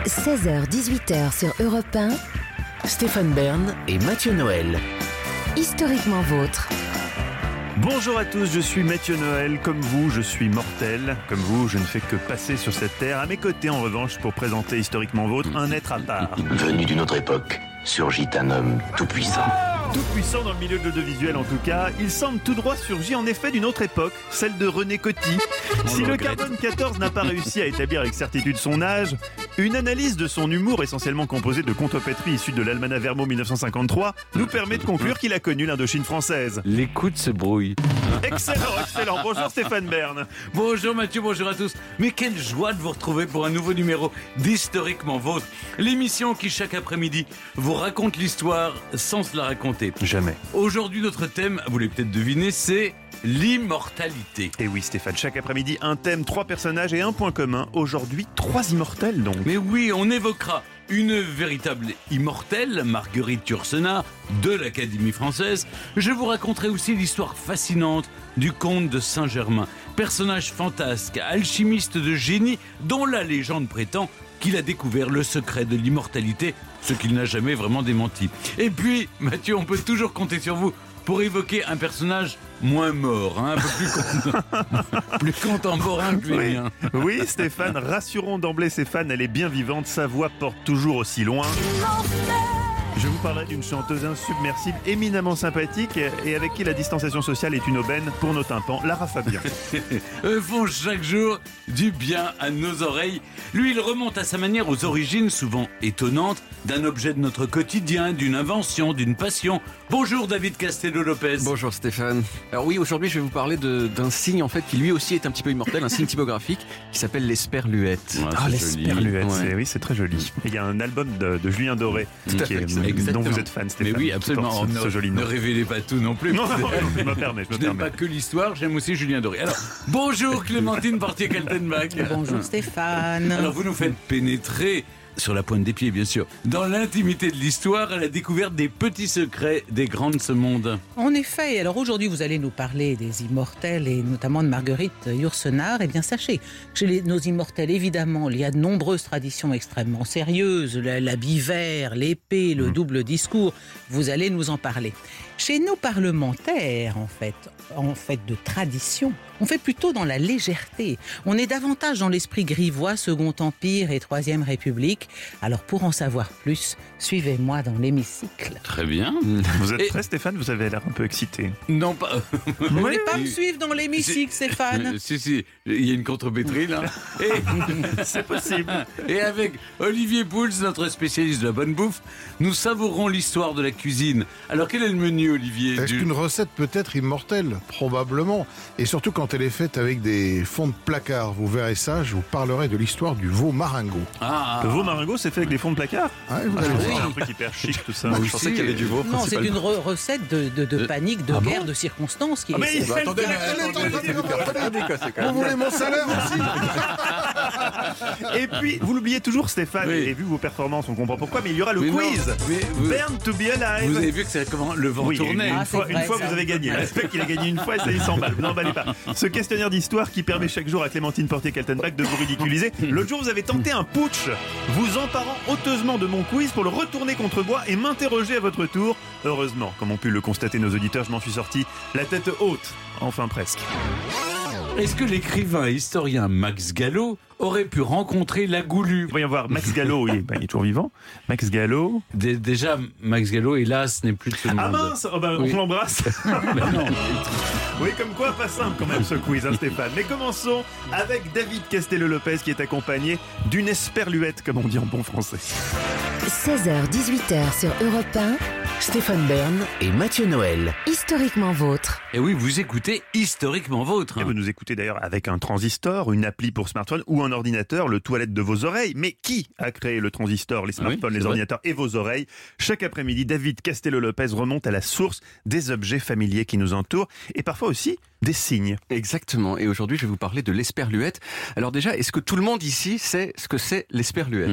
16h-18h sur Europe 1, Stéphane Bern et Mathieu Noël. Historiquement vôtre. Bonjour à tous, je suis Mathieu Noël. Comme vous, je suis mortel. Comme vous, je ne fais que passer sur cette terre. À mes côtés, en revanche, pour présenter Historiquement Vôtre, un être à part. Venu d'une autre époque, surgit un homme tout-puissant. Tout puissant dans le milieu de l'audiovisuel en tout cas, il semble tout droit surgi en effet d'une autre époque, celle de René Coty. Si le carbone 14 n'a pas réussi à établir avec certitude son âge, une analyse de son humour essentiellement composé de contrepétries issues de l'Almanach Vermo 1953 nous permet de conclure qu'il a connu l'Indochine française. L'écoute se brouille. Excellent. Bonjour Stéphane Bern. Bonjour Mathieu, bonjour à tous. Mais quelle joie de vous retrouver pour un nouveau numéro d'Historiquement Vôtre. L'émission qui chaque après-midi vous raconte l'histoire sans se la raconter. Jamais. Aujourd'hui notre thème, vous l'avez peut-être deviné, c'est l'immortalité. Et oui Stéphane, chaque après-midi un thème, 3 personnages et un point commun. Aujourd'hui 3 immortels donc. Mais oui, on évoquera une véritable immortelle, Marguerite Yourcenar, de l'Académie française. Je vous raconterai aussi l'histoire fascinante du comte de Saint-Germain, personnage fantasque, alchimiste de génie, dont la légende prétend qu'il a découvert le secret de l'immortalité, ce qu'il n'a jamais vraiment démenti. Et puis, Mathieu, on peut toujours compter sur vous pour évoquer un personnage moins mort, un peu plus contemporain que les miens. Oui, Stéphane, rassurons d'emblée ses fans, elle est bien vivante, sa voix porte toujours aussi loin. Je vous parlerai d'une chanteuse insubmersible, éminemment sympathique et avec qui la distanciation sociale est une aubaine pour nos tympans, Lara Fabian. Eux font chaque jour du bien à nos oreilles. Lui, il remonte à sa manière aux origines souvent étonnantes d'un objet de notre quotidien, d'une invention, d'une passion. Bonjour David Castello-Lopez. Bonjour Stéphane. Alors oui, aujourd'hui je vais vous parler d'un signe en fait qui lui aussi est un petit peu immortel, un signe typographique qui s'appelle l'esperluette. L'esperluette, Ouais. Oui, c'est très joli. Et il y a un album de Julien Doré dont vous êtes fan, Stéphane. Mais oui, absolument. Ce joli nom. Ne révélez pas tout non plus. Non, je me permets. Je n'aime pas que l'histoire, j'aime aussi Julien Doré. Alors, bonjour Clémentine Portier-Kaltenbach. Bonjour Stéphane. Alors, vous nous faites pénétrer, sur la pointe des pieds bien sûr, dans l'intimité de l'histoire, à la découverte des petits secrets des grands de ce monde. En effet, alors aujourd'hui vous allez nous parler des immortels et notamment de Marguerite Yourcenar. Eh bien sachez, chez nos immortels évidemment, il y a de nombreuses traditions extrêmement sérieuses, l'habit vert, l'épée, le double discours, vous allez nous en parler. Chez nos parlementaires, en fait de tradition, on fait plutôt dans la légèreté. On est davantage dans l'esprit grivois, Second Empire et Troisième République. Alors pour en savoir plus, suivez-moi dans l'hémicycle. Très bien. Vous êtes prêt Stéphane? Vous avez l'air un peu excité. Non, pas... Vous voulez pas me suivre dans l'hémicycle, Stéphane? Si, il y a une contrepétrie là. Et... c'est possible. Et avec Olivier Pouls, notre spécialiste de la bonne bouffe, nous savourons l'histoire de la cuisine. Alors quel est le menu, Olivier? Est-ce qu'une recette peut être immortelle? Probablement. Et surtout quand elle est faite avec des fonds de placard. Vous verrez ça, je vous parlerai de l'histoire du veau maringot. Le veau maringot, c'est fait avec des fonds de placard? Ouais, vous allez voir. C'est un truc hyper chic tout ça. Je pensais qu'il y avait du veau. Non, c'est une recette de panique, de guerre, de circonstances qui est... Attendez, vous voulez mon salaire aussi? Et puis, vous l'oubliez toujours Stéphane, et vu vos performances, on comprend pourquoi, mais il y aura le quiz. Burn to be alive. Vous avez vu que c'est comment le vent tournait. Une fois vous avez gagné. Respect qu'il a gagné une fois et ça il s'emballe. N'emballez pas. Ce questionnaire d'histoire qui permet chaque jour à Clémentine Portier-Kaltenbach de vous ridiculiser. L'autre jour, vous avez tenté un putsch, vous emparant honteusement de mon quiz pour le retourner contre moi et m'interroger à votre tour. Heureusement, comme ont pu le constater nos auditeurs, je m'en suis sorti la tête haute. Enfin presque. Est-ce que l'écrivain et historien Max Gallo aurait pu rencontrer la Goulue? Voyons voir, Max Gallo, il est toujours vivant. Max Gallo. Déjà, Max Gallo, hélas, n'est plus de ce monde. Ah mince, Oui. on l'embrasse. Non. Oui, comme quoi, pas simple quand même ce quiz, Stéphane. Mais commençons avec David Castello-Lopez qui est accompagné d'une esperluette, comme on dit en bon français. 16h-18h sur Europe 1, Stéphane Bern et Mathieu Noël. Historiquement vôtre. Et oui, vous écoutez Historiquement Vôtre. Et vous nous écoutez d'ailleurs avec un transistor, une appli pour smartphone ou un ordinateur, le toilette de vos oreilles. Mais qui a créé le transistor, les smartphones, les ordinateurs et vos oreilles? Chaque après-midi, David Castello-Lopez remonte à la source des objets familiers qui nous entourent et parfois aussi des signes. Exactement. Et aujourd'hui, je vais vous parler de l'esperluette. Alors déjà, est-ce que tout le monde ici sait ce que c'est l'esperluette?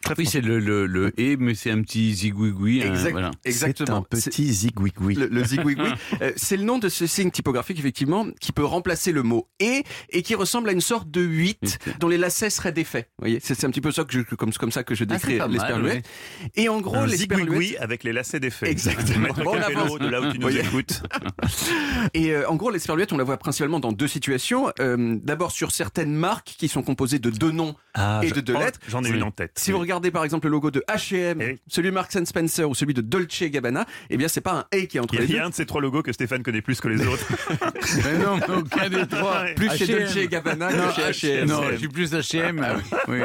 Oui, c'est le et, mais c'est un petit zigouigoui. Voilà. Exactement. C'est un petit zigouigoui. Le zigouigoui, c'est le nom de ce signe typographique, effectivement, qui peut remplacer le mot et qui ressemble à une sorte de 8 dont les lacets seraient défaits. Vous voyez, c'est un petit peu ça comme ça que je décris l'esperluette. Oui. Et en gros, l'esperluette. Zigouigoui avec les lacets défaits. Exactement. Maître Bon, on Capello, avance. de là où tu nous écoutes. Et en gros, l'esperluette, on la voit principalement dans deux situations. D'abord sur certaines marques qui sont composées de deux noms et de deux lettres. J'en ai une en tête. Si vous regardez par exemple le logo de H&M, celui de Marks & Spencer ou celui de Dolce & Gabbana, eh bien c'est pas un et qui est entre les Il y deux. a un de ces trois logos que Stéphane connaît plus que les autres. Mais non, aucun des trois. Plus chez H&M. Dolce & Gabbana que chez H&M. Non, je suis plus H&M. Oui.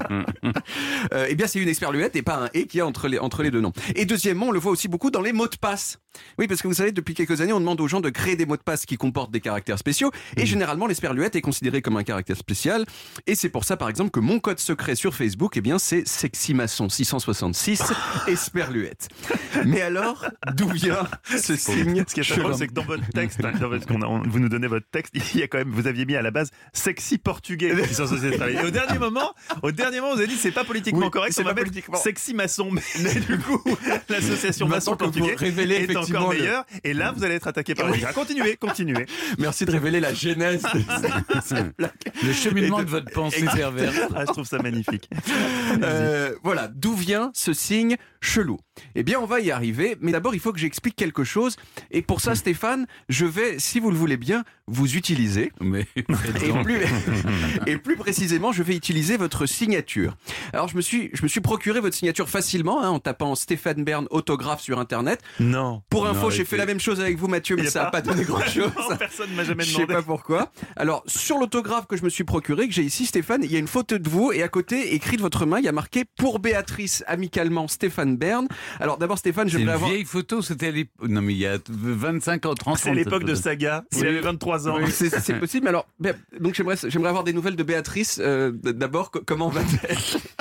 Eh bien c'est une esperluette et pas un et qui est entre les deux noms. Et deuxièmement, on le voit aussi beaucoup dans les mots de passe. Oui, parce que vous savez, depuis quelques années, on demande aux gens de créer des mots de passe qui comportent des caractères spéciaux. Et généralement, l'esperluette est considérée comme un caractère spécial. Et c'est pour ça, par exemple, que mon code secret sur Facebook, eh bien, c'est sexymaçon666 esperluette. Mais alors, d'où vient ce signe? Ce qui est drôle, c'est que dans votre texte, vous nous donnez votre texte, il y a quand même, vous aviez mis à la base sexy portugais. Et au dernier moment, vous avez dit c'est pas politiquement correct, c'est on va pas mettre politiquement. sexy maçon. Mais du coup, l'association maçon portugais est encore meilleure. Et là, vous allez être attaqué par les gars. Continuez. Merci de révéler la genèse de cette blague. Le cheminement de votre pensée perverse. Ah, je trouve ça magnifique. Voilà, d'où vient ce signe chelou? Eh bien, on va y arriver, mais d'abord, il faut que j'explique quelque chose. Et pour ça, Stéphane, je vais, si vous le voulez bien, vous utiliser. Mais Et plus précisément, je vais utiliser votre signature. Alors, je me suis procuré votre signature facilement, en tapant Stéphane Bern autographe sur Internet. Non. Pour info, j'ai fait la même chose avec vous, Mathieu, mais ça n'a pas donné grand-chose. Non, personne ne m'a jamais Je demandé. sais pas pourquoi. Alors, sur l'autographe que je me suis procuré, que j'ai ici, Stéphane, il y a une photo de vous et à côté, écrit de votre main, il y a marqué « Pour Béatrice, amicalement, Stéphane Bern ». Alors, d'abord, Stéphane, c'est j'aimerais une avoir... vieille photo, c'était à l'époque. Non, mais il y a 25 ans, 30 ans. C'est l'époque de Saga. Il avait 23 ans. Oui, c'est possible, mais alors, donc j'aimerais avoir des nouvelles de Béatrice. D'abord, comment va-t-elle?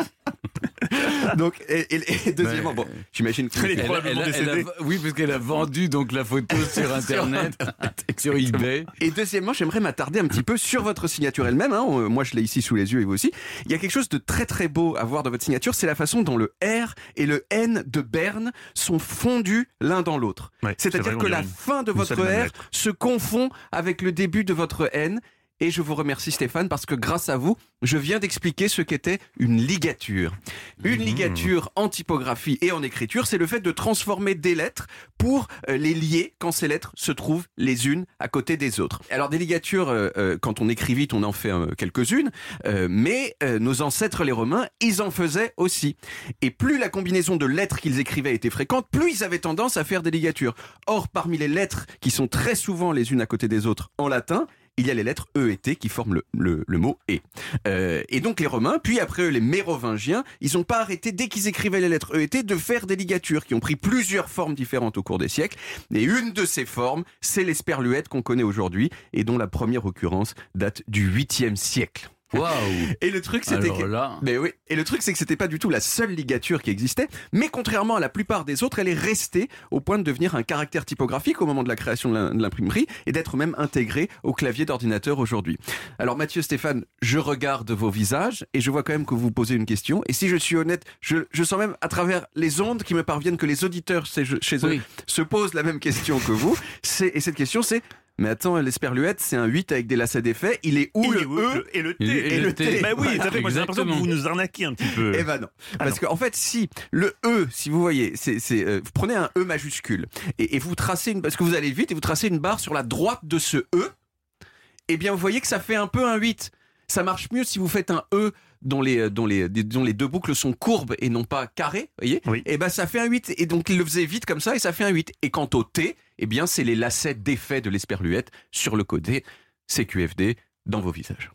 Donc, et deuxièmement, bon, j'imagine que Elle est probablement décédée. Oui, parce qu'elle a vendu donc la photo sur Internet, sur eBay. Et deuxièmement, j'aimerais m'attarder un petit peu sur votre signature elle-même. Moi, je l'ai ici sous les yeux et vous aussi. Il y a quelque chose de très très beau à voir dans votre signature, c'est la façon dont le R et le N de Berne sont fondus l'un dans l'autre. Ouais, c'est-à-dire que la fin de votre R se confond avec le début de votre N. Et je vous remercie Stéphane parce que grâce à vous, je viens d'expliquer ce qu'était une ligature. Une ligature en typographie et en écriture, c'est le fait de transformer des lettres pour les lier quand ces lettres se trouvent les unes à côté des autres. Alors des ligatures, quand on écrit vite, on en fait quelques-unes, mais nos ancêtres les Romains, ils en faisaient aussi. Et plus la combinaison de lettres qu'ils écrivaient était fréquente, plus ils avaient tendance à faire des ligatures. Or, parmi les lettres qui sont très souvent les unes à côté des autres en latin, il y a les lettres E et T qui forment le mot « et ». Et donc les Romains, puis après eux les Mérovingiens, ils n'ont pas arrêté, dès qu'ils écrivaient les lettres E et T, de faire des ligatures qui ont pris plusieurs formes différentes au cours des siècles. Et une de ces formes, c'est l'esperluette qu'on connaît aujourd'hui et dont la première occurrence date du 8e siècle. Waouh! Et le truc, c'était mais oui. Et le truc, c'est que c'était pas du tout la seule ligature qui existait, mais contrairement à la plupart des autres, elle est restée au point de devenir un caractère typographique au moment de la création de l'imprimerie et d'être même intégrée au clavier d'ordinateur aujourd'hui. Alors Mathieu, Stéphane, je regarde vos visages et je vois quand même que vous vous posez une question. Et si je suis honnête, je sens même à travers les ondes qui me parviennent que les auditeurs chez eux se posent la même question que vous. Et cette question, c'est: mais attends, l'esperluette, c'est un 8 avec des lacets défaits. Il est où le E et le T et le T? Bah oui, ça fait moi j'ai l'impression que vous nous arnaquez un petit peu. Eh ben non. Parce qu'en fait, si le E, si vous voyez, vous prenez un E majuscule et vous tracez parce que vous allez vite et vous tracez une barre sur la droite de ce E, eh bien vous voyez que ça fait un peu un 8. Ça marche mieux si vous faites un E dont les deux boucles sont courbes et non pas carrées, voyez. Oui. Et ben ça fait un 8. Et donc il le faisait vite comme ça et ça fait un 8. Et quant au T, eh bien c'est les lacets défaits de l'esperluette sur le côté CQFD dans vos visages.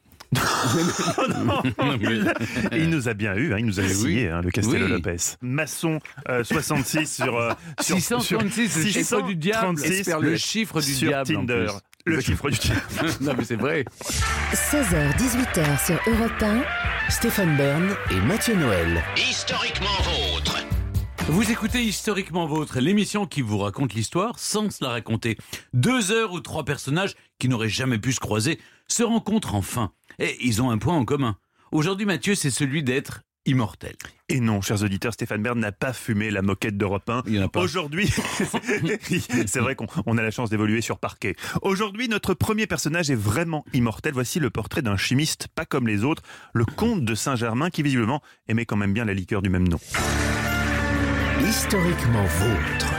Il nous a bien eu, il nous a signé, le Castello Lopez. Maçon 66 sur 636, le chiffre du diable. Le chiffre du sur diable. Tinder. Le chiffre du diable. Non mais c'est vrai. 16h-18h sur Europe 1. Stéphane Bern et Mathieu Noël. Historiquement vôtre. Vous écoutez Historiquement Vôtre, l'émission qui vous raconte l'histoire sans se la raconter. 2 heures où 3 personnages qui n'auraient jamais pu se croiser se rencontrent enfin. Et ils ont un point en commun. Aujourd'hui, Mathieu, c'est celui d'être immortel. Et non, chers auditeurs, Stéphane Bern n'a pas fumé la moquette d'Europe 1. Il n'y en a pas. Aujourd'hui, c'est vrai qu'on a la chance d'évoluer sur parquet. Aujourd'hui, notre premier personnage est vraiment immortel. Voici le portrait d'un chimiste pas comme les autres, le comte de Saint-Germain, qui visiblement aimait quand même bien la liqueur du même nom. Historiquement vôtre.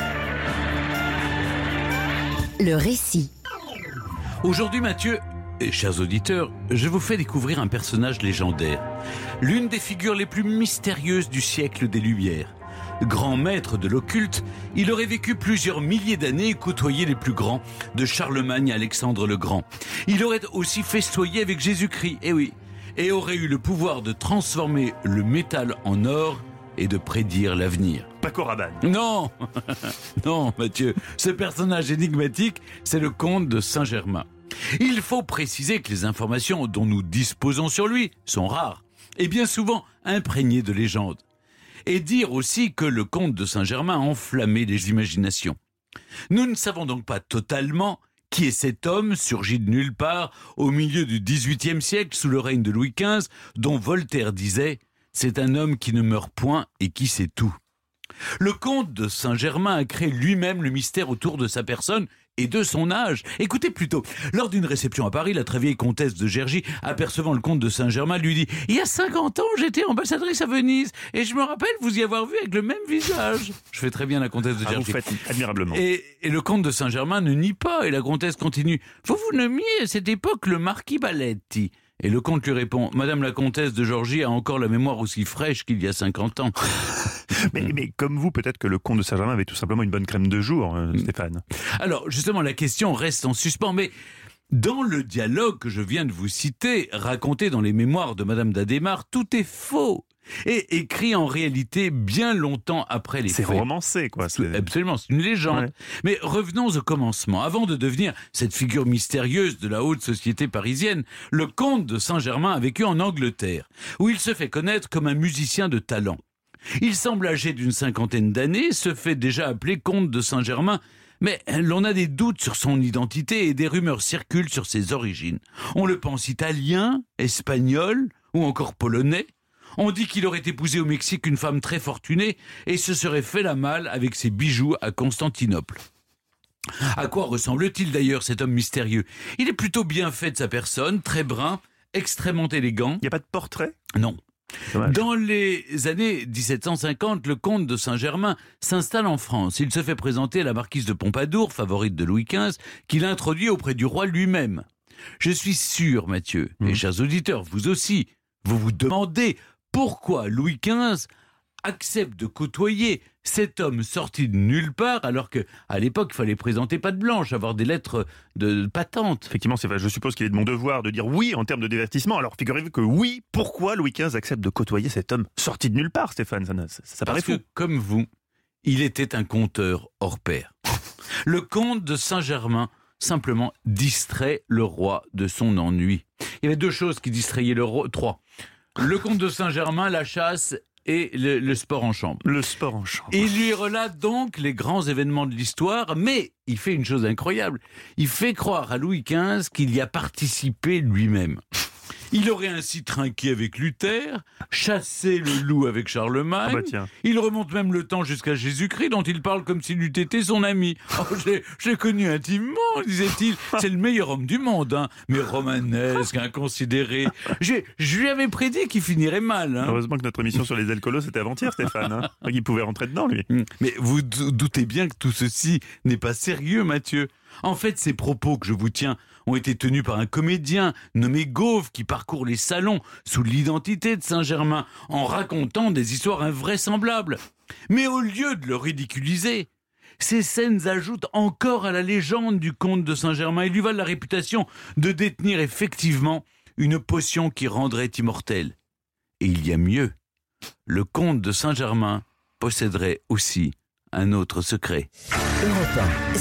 Le récit. Aujourd'hui, Mathieu, et chers auditeurs, je vous fais découvrir un personnage légendaire. L'une des figures les plus mystérieuses du siècle des Lumières. Grand maître de l'occulte, il aurait vécu plusieurs milliers d'années et côtoyé les plus grands, de Charlemagne à Alexandre le Grand. Il aurait aussi festoyé avec Jésus-Christ, et aurait eu le pouvoir de transformer le métal en or et de prédire l'avenir. Paco Rabanne. Non, non, Mathieu, ce personnage énigmatique, c'est le comte de Saint-Germain. Il faut préciser que les informations dont nous disposons sur lui sont rares et bien souvent imprégnées de légendes. Et dire aussi que le comte de Saint-Germain a enflammé les imaginations. Nous ne savons donc pas totalement qui est cet homme surgi de nulle part au milieu du XVIIIe siècle sous le règne de Louis XV, dont Voltaire disait « C'est un homme qui ne meurt point et qui sait tout ». Le comte de Saint-Germain a créé lui-même le mystère autour de sa personne et de son âge. Écoutez plutôt, lors d'une réception à Paris, la très vieille comtesse de Gergy, apercevant le comte de Saint-Germain, lui dit « Il y a 50 ans, j'étais ambassadrice à Venise et je me rappelle vous y avoir vu avec le même visage. » Je fais très bien la comtesse de Gergy. Vous faites admirablement. Et le comte de Saint-Germain ne nie pas et la comtesse continue « Vous nommiez à cette époque le marquis Baletti. » Et le comte lui répond « Madame la comtesse de Georgie a encore la mémoire aussi fraîche qu'il y a 50 ans. » Mais comme vous, peut-être que le comte de Saint-Germain avait tout simplement une bonne crème de jour, Stéphane. Alors, justement, la question reste en suspens, mais dans le dialogue que je viens de vous citer, raconté dans les mémoires de Madame d'Adhémar, tout est faux et écrit en réalité bien longtemps après les faits. C'est romancé, quoi. Absolument, c'est une légende. Ouais. Mais revenons au commencement. Avant de devenir cette figure mystérieuse de la haute société parisienne, le comte de Saint-Germain a vécu en Angleterre, où il se fait connaître comme un musicien de talent. Il semble âgé d'une 50aine d'années, se fait déjà appeler comte de Saint-Germain, mais l'on a des doutes sur son identité et des rumeurs circulent sur ses origines. On le pense italien, espagnol ou encore polonais. On dit qu'il aurait épousé au Mexique une femme très fortunée et se serait fait la malle avec ses bijoux à Constantinople. À quoi ressemble-t-il d'ailleurs cet homme mystérieux ? Il est plutôt bien fait de sa personne, très brun, extrêmement élégant. Il n'y a pas de portrait ? Non. Dommage. Dans les années 1750, le comte de Saint-Germain s'installe en France. Il se fait présenter à la marquise de Pompadour, favorite de Louis XV, qu'il introduit auprès du roi lui-même. Je suis sûr, Mathieu, et chers auditeurs, vous aussi, vous vous demandez pourquoi Louis XV accepte de côtoyer cet homme sorti de nulle part, alors qu'à l'époque, il fallait présenter patte blanche, avoir des lettres de patente. Effectivement, je suppose qu'il est de mon devoir de dire oui en termes de divertissement. Alors figurez-vous que oui, pourquoi Louis XV accepte de côtoyer cet homme sorti de nulle part, Stéphane ? Ça paraît Parce fou. que, comme vous, il était un conteur hors pair. Le comte de Saint-Germain simplement distrait le roi de son ennui. Il y avait deux choses qui distrayaient le roi, trois. Le comte de Saint-Germain, la chasse et le sport en chambre. Le sport en chambre. Il lui relate donc les grands événements de l'histoire, mais il fait une chose incroyable. Il fait croire à Louis XV qu'il y a participé lui-même. Il aurait ainsi trinqué avec Luther, chassé le loup avec Charlemagne. Ah bah tiens. Il remonte même le temps jusqu'à Jésus-Christ, dont il parle comme s'il eût été son ami. Oh, j'ai connu intimement, disait-il. C'est le meilleur homme du monde, hein. Mais romanesque, inconsidéré. Je lui avais prédit qu'il finirait mal. Hein. Heureusement que notre émission sur les alcoolos, c'était avant-hier, Stéphane. Hein. Il pouvait rentrer dedans, lui. Mais vous doutez bien que tout ceci n'est pas sérieux, Mathieu. En fait, ces propos que je vous tiens ont été tenus par un comédien nommé Gauve qui parcourt les salons sous l'identité de Saint-Germain en racontant des histoires invraisemblables. Mais au lieu de le ridiculiser, ces scènes ajoutent encore à la légende du comte de Saint-Germain et lui valent la réputation de détenir effectivement une potion qui rendrait immortel. Et il y a mieux, le comte de Saint-Germain posséderait aussi un autre secret. Europe 1,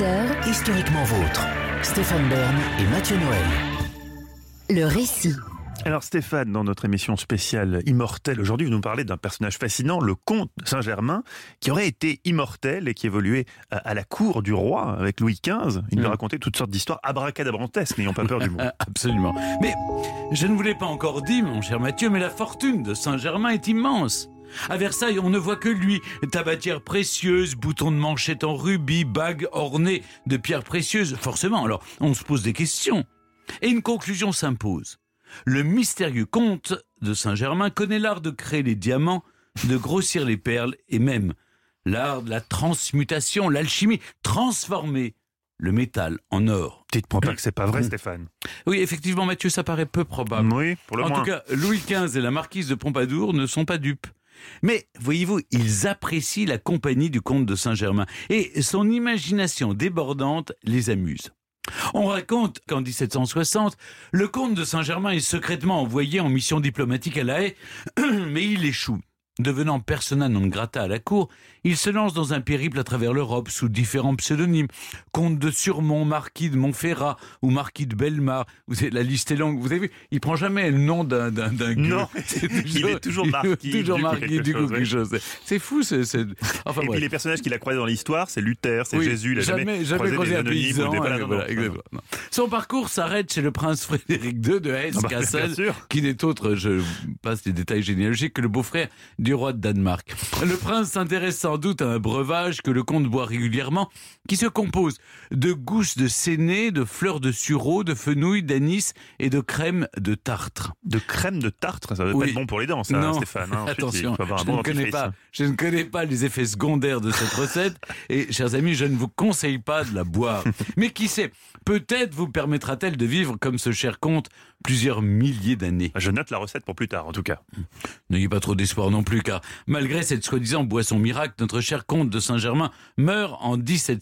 16h-18h, historiquement vôtre. Stéphane Bern et Mathieu Noël. le récit. Alors Stéphane, dans notre émission spéciale Immortel, aujourd'hui, vous nous parlez d'un personnage fascinant, le comte de Saint-Germain, qui aurait été immortel et qui évoluait à la cour du roi avec Louis XV. Il nous racontait toutes sortes d'histoires abracadabrantesques, n'ayons pas peur du mot. Absolument. Mais je ne vous l'ai pas encore dit, mon cher Mathieu, mais la fortune de Saint-Germain est immense. À Versailles, on ne voit que lui. Tabatière précieuse, boutons de manchette en rubis, bagues ornées de pierres précieuses. Forcément, alors, on se pose des questions. Et une conclusion s'impose. Le mystérieux comte de Saint-Germain connaît l'art de créer les diamants, de grossir les perles et même l'art de la transmutation, l'alchimie, transformer le métal en or. Dites-moi pas que c'est pas vrai, Stéphane. Oui, effectivement, Mathieu, ça paraît peu probable. Oui, pour le moins. En tout cas, Louis XV et la marquise de Pompadour ne sont pas dupes. Mais, voyez-vous, ils apprécient la compagnie du comte de Saint-Germain et son imagination débordante les amuse. On raconte qu'en 1760, le comte de Saint-Germain est secrètement envoyé en mission diplomatique à La Haye, mais il échoue. Devenant persona non grata à la cour, il se lance dans un périple à travers l'Europe sous différents pseudonymes. Comte de Surmont, marquis de Montferrat ou marquis de Bellemare. La liste est longue. Vous avez vu, il prend jamais le nom d'un Non, il est toujours marquis. Toujours marquis du coup quelque chose. C'est fou. Enfin, et puis les personnages qu'il a croisés dans l'histoire, c'est Luther, c'est Jésus. Il a jamais croisé un paysan. Exactement. Son parcours s'arrête chez le prince Frédéric II de Hesse-Kassel, qui n'est autre, je passe les détails généalogiques, que le beau-frère du roi de Danemark. Le prince s'intéresse sans doute à un breuvage que le comte boit régulièrement, qui se compose de gousses de séné, de fleurs de sureau, de fenouil, d'anis et de crème de tartre. De crème de tartre, ça va pas être bon pour les dents, ça, non. Stéphane. Ensuite, attention, je ne connais pas les effets secondaires de cette recette et, chers amis, je ne vous conseille pas de la boire. Mais qui sait, peut-être vous permettra-t-elle de vivre comme ce cher comte plusieurs milliers d'années. Je note la recette pour plus tard, en tout cas. N'ayez pas trop d'espoir non plus, car malgré cette soi-disant boisson miracle, notre cher comte de Saint-Germain meurt en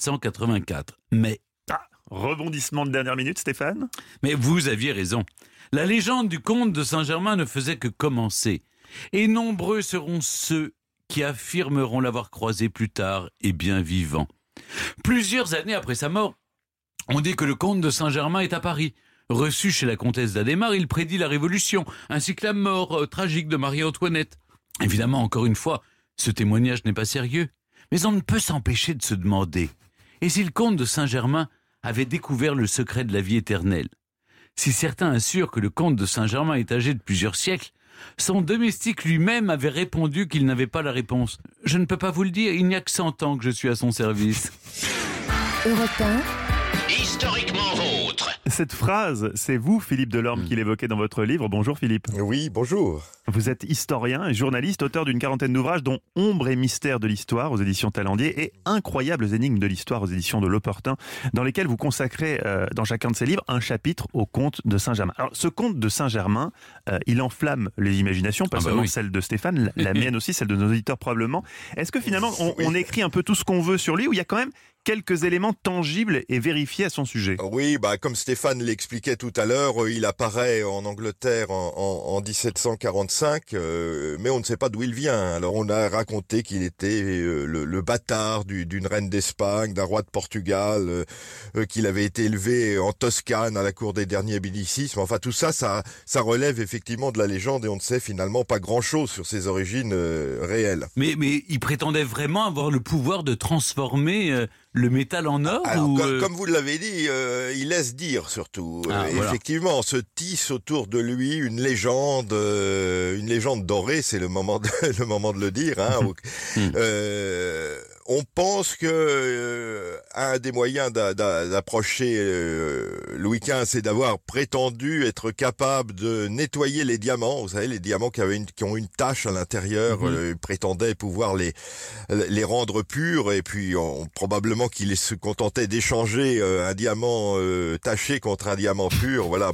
1784. Mais... rebondissement de dernière minute, Stéphane ? Mais vous aviez raison. La légende du comte de Saint-Germain ne faisait que commencer. Et nombreux seront ceux qui affirmeront l'avoir croisé plus tard et bien vivant. Plusieurs années après sa mort, on dit que le comte de Saint-Germain est à Paris. Reçu chez la comtesse d'Adhémar, il prédit la Révolution, ainsi que la mort tragique de Marie-Antoinette. Évidemment, encore une fois, ce témoignage n'est pas sérieux, mais on ne peut s'empêcher de se demander, et si le comte de Saint-Germain avait découvert le secret de la vie éternelle? Si certains assurent que le comte de Saint-Germain est âgé de plusieurs siècles, son domestique lui-même avait répondu qu'il n'avait pas la réponse. Je ne peux pas vous le dire, il n'y a que 100 ans que je suis à son service. Europe 1. Historiquement vôtre. Cette phrase, c'est vous, Philippe Delorme, qui l'évoquez dans votre livre. Bonjour Philippe. Oui, bonjour. Vous êtes historien et journaliste, auteur d'une quarantaine d'ouvrages dont Ombre et mystère de l'histoire aux éditions Talandier et Incroyables énigmes de l'histoire aux éditions de L'Opportun, dans lesquels vous consacrez dans chacun de ces livres un chapitre au comte de Saint-Germain. Alors ce comte de Saint-Germain, il enflamme les imaginations, pas seulement celle de Stéphane, la mienne aussi, celle de nos auditeurs probablement. Est-ce que finalement on écrit un peu tout ce qu'on veut sur lui, ou il y a quand même quelques éléments tangibles et vérifiés à son sujet? Oui, comme Stéphane l'expliquait tout à l'heure, il apparaît en Angleterre en 1745, mais on ne sait pas d'où il vient. Alors on a raconté qu'il était le bâtard d'une reine d'Espagne, d'un roi de Portugal, qu'il avait été élevé en Toscane à la cour des derniers Médicis. Enfin tout ça relève effectivement de la légende et on ne sait finalement pas grand-chose sur ses origines réelles. Mais il prétendait vraiment avoir le pouvoir de transformer le métal en or? Alors, comme vous l'avez dit, il laisse dire surtout. Effectivement, se tisse autour de lui une légende dorée, c'est le moment de le dire. On pense que un des moyens d'approcher Louis XV, c'est d'avoir prétendu être capable de nettoyer les diamants. Vous savez, les diamants qui ont une tache à l'intérieur, il prétendait pouvoir les rendre purs. Et puis, probablement qu'il se contentait d'échanger un diamant taché contre un diamant pur. Voilà,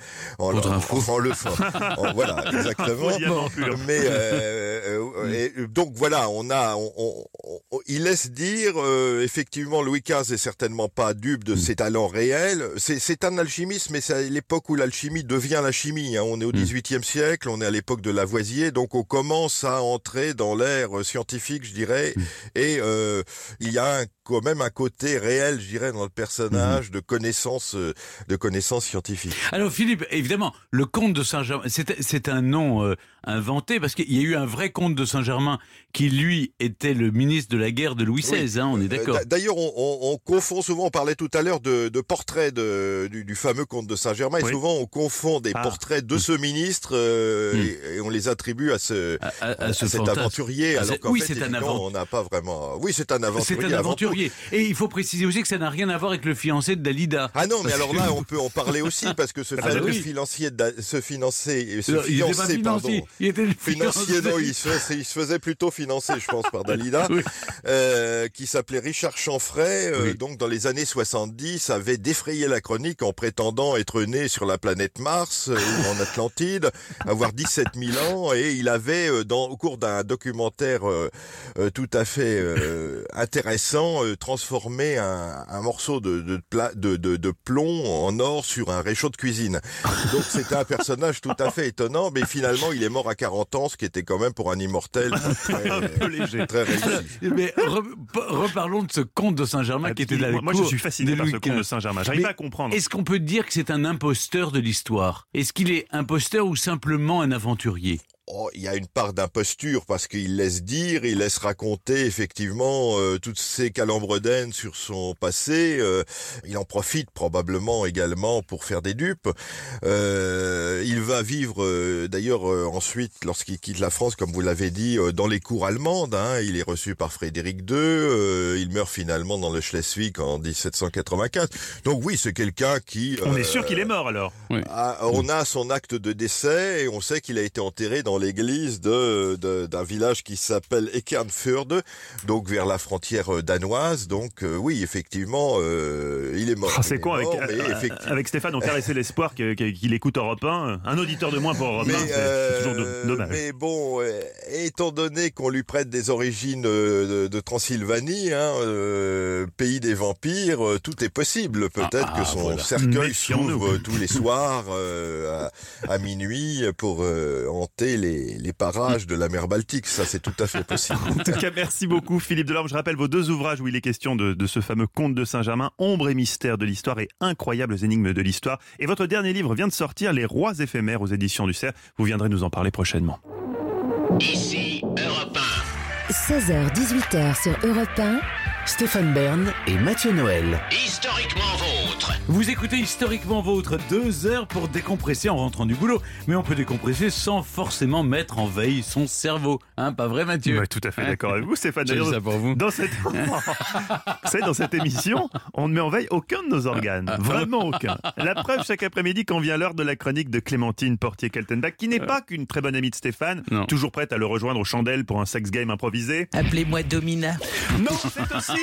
voilà, exactement. Mais donc voilà, il laisse dire, effectivement, Louis XV est certainement pas dupe de ses talents réels. C'est un alchimiste, mais c'est à l'époque où l'alchimie devient la chimie. On est au XVIIIe siècle, on est à l'époque de Lavoisier, donc on commence à entrer dans l'ère scientifique, je dirais. Et il y a un quand même un côté réel, je dirais, dans le personnage, de connaissances scientifiques. Alors Philippe, évidemment, le comte de Saint-Germain, c'est un nom inventé parce qu'il y a eu un vrai comte de Saint-Germain qui, lui, était le ministre de la guerre de Louis XVI, on est d'accord. D'ailleurs, on confond souvent, on parlait tout à l'heure de portraits du fameux comte de Saint-Germain, et souvent on confond des portraits de ce ministre et on les attribue à cet aventurier, alors qu'en fait, on n'a pas vraiment... Oui, c'est un aventurier. C'est un aventurier. Et il faut préciser aussi que ça n'a rien à voir avec le fiancé de Dalida. Ah non, mais alors là, on peut en parler aussi, parce que ce fameux fiancé, il était le financier, non, il se faisait plutôt financer, je pense, par Dalida, qui s'appelait Richard Chanfray, donc dans les années 70, avait défrayé la chronique en prétendant être né sur la planète Mars, ou en Atlantide, avoir 17 000 ans, et il avait, au cours d'un documentaire tout à fait intéressant, transformé un morceau de plomb en or sur un réchaud de cuisine. Donc c'était un personnage tout à fait étonnant, mais finalement il est mort à 40 ans, ce qui était quand même pour un immortel un peu léger. Très réussi. Mais reparlons de ce comte de Saint-Germain qui était là. Moi je suis fasciné par ce comte de Saint-Germain, j'arrive pas à comprendre. Est-ce qu'on peut dire que c'est un imposteur de l'histoire? Est-ce qu'il est imposteur ou simplement un aventurier? Il y a une part d'imposture parce qu'il laisse dire, il laisse raconter effectivement toutes ces calembredènes sur son passé. Il en profite probablement également pour faire des dupes. Il va vivre d'ailleurs ensuite, lorsqu'il quitte la France, comme vous l'avez dit, dans les cours allemandes. Il est reçu par Frédéric II. Il meurt finalement dans le Schleswig en 1784. Donc oui, c'est quelqu'un qui... On est sûr qu'il est mort alors. On a son acte de décès et on sait qu'il a été enterré dans l'église d'un village qui s'appelle Eckernförde, donc vers la frontière danoise. Donc oui, effectivement, il est mort. C'est con, avec Stéphane, on caressait l'espoir qu'il écoute Europe 1. Un auditeur de moins pour Europe 1, c'est toujours dommage. Mais bon, étant donné qu'on lui prête des origines de Transylvanie, pays des vampires, tout est possible. Peut-être que son cercueil s'ouvre tous les soirs à minuit pour hanter les parages de la mer Baltique. Ça, c'est tout à fait possible. En tout cas, merci beaucoup Philippe Delorme. Je rappelle vos deux ouvrages où il est question de ce fameux comte de Saint-Germain, Ombre et mystère de l'histoire et Incroyables énigmes de l'histoire. Et votre dernier livre vient de sortir, Les rois éphémères aux éditions du Cerf. Vous viendrez nous en parler prochainement. Ici Europe 1. 16h-18h sur Europe 1. Stéphane Bern et Mathieu Noël. Historiquement vôtre. Vous écoutez Historiquement Vôtre, 2 heures pour décompresser en rentrant du boulot. Mais on peut décompresser sans forcément mettre en veille son cerveau. Pas vrai, Mathieu? Ouais, tout à fait d'accord avec vous, Stéphane. J'ai ça pour vous. Dans cette émission, on ne met en veille aucun de nos organes. Vraiment aucun. La preuve, chaque après-midi, quand vient l'heure de la chronique de Clémentine Portier-Kaltenbach, qui n'est pas qu'une très bonne amie de Stéphane, toujours prête à le rejoindre aux chandelles pour un sex game improvisé. Appelez-moi Domina. Non, c'est aussi...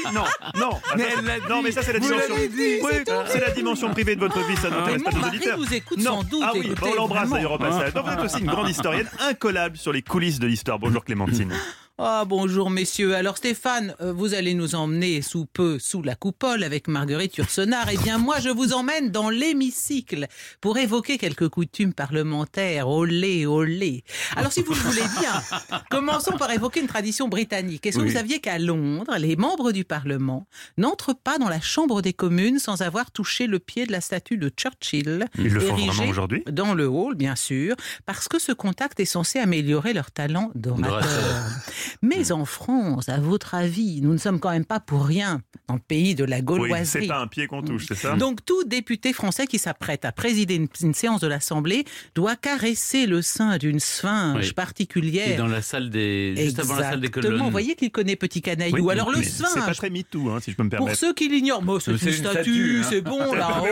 Mais ça c'est la dimension. C'est la dimension privée de votre vie, ça n'intéresse pas nos auditeurs. Mon mari nous écoute sans doute. Ah oui, on l'embrasse d'ailleurs au passage. Vous êtes aussi une grande historienne incollable sur les coulisses de l'histoire. Bonjour Clémentine. Bonjour messieurs. Alors Stéphane, vous allez nous emmener sous peu sous la coupole avec Marguerite Yourcenar. Eh bien moi je vous emmène dans l'hémicycle pour évoquer quelques coutumes parlementaires. Olé, olé. Alors si vous le voulez bien, commençons par évoquer une tradition britannique. Est-ce que vous saviez qu'à Londres, les membres du Parlement n'entrent pas dans la Chambre des communes sans avoir touché le pied de la statue de Churchill, Ils le font vraiment aujourd'hui dans le hall, bien sûr, parce que ce contact est censé améliorer leur talent d'orateur. Mais en France, à votre avis, nous ne sommes quand même pas pour rien dans le pays de la gauloiserie. Oui, c'est pas un pied qu'on touche, c'est ça? Donc tout député français qui s'apprête à présider une séance de l'Assemblée doit caresser le sein d'une sphinge particulière. Et dans la salle juste avant la salle des colonnes. Vous voyez qu'il connaît Petit Canaillou. Oui, alors le sphinge... C'est pas très MeToo, si je peux me permettre. Pour ceux qui l'ignorent, c'est une statue, c'est bon là.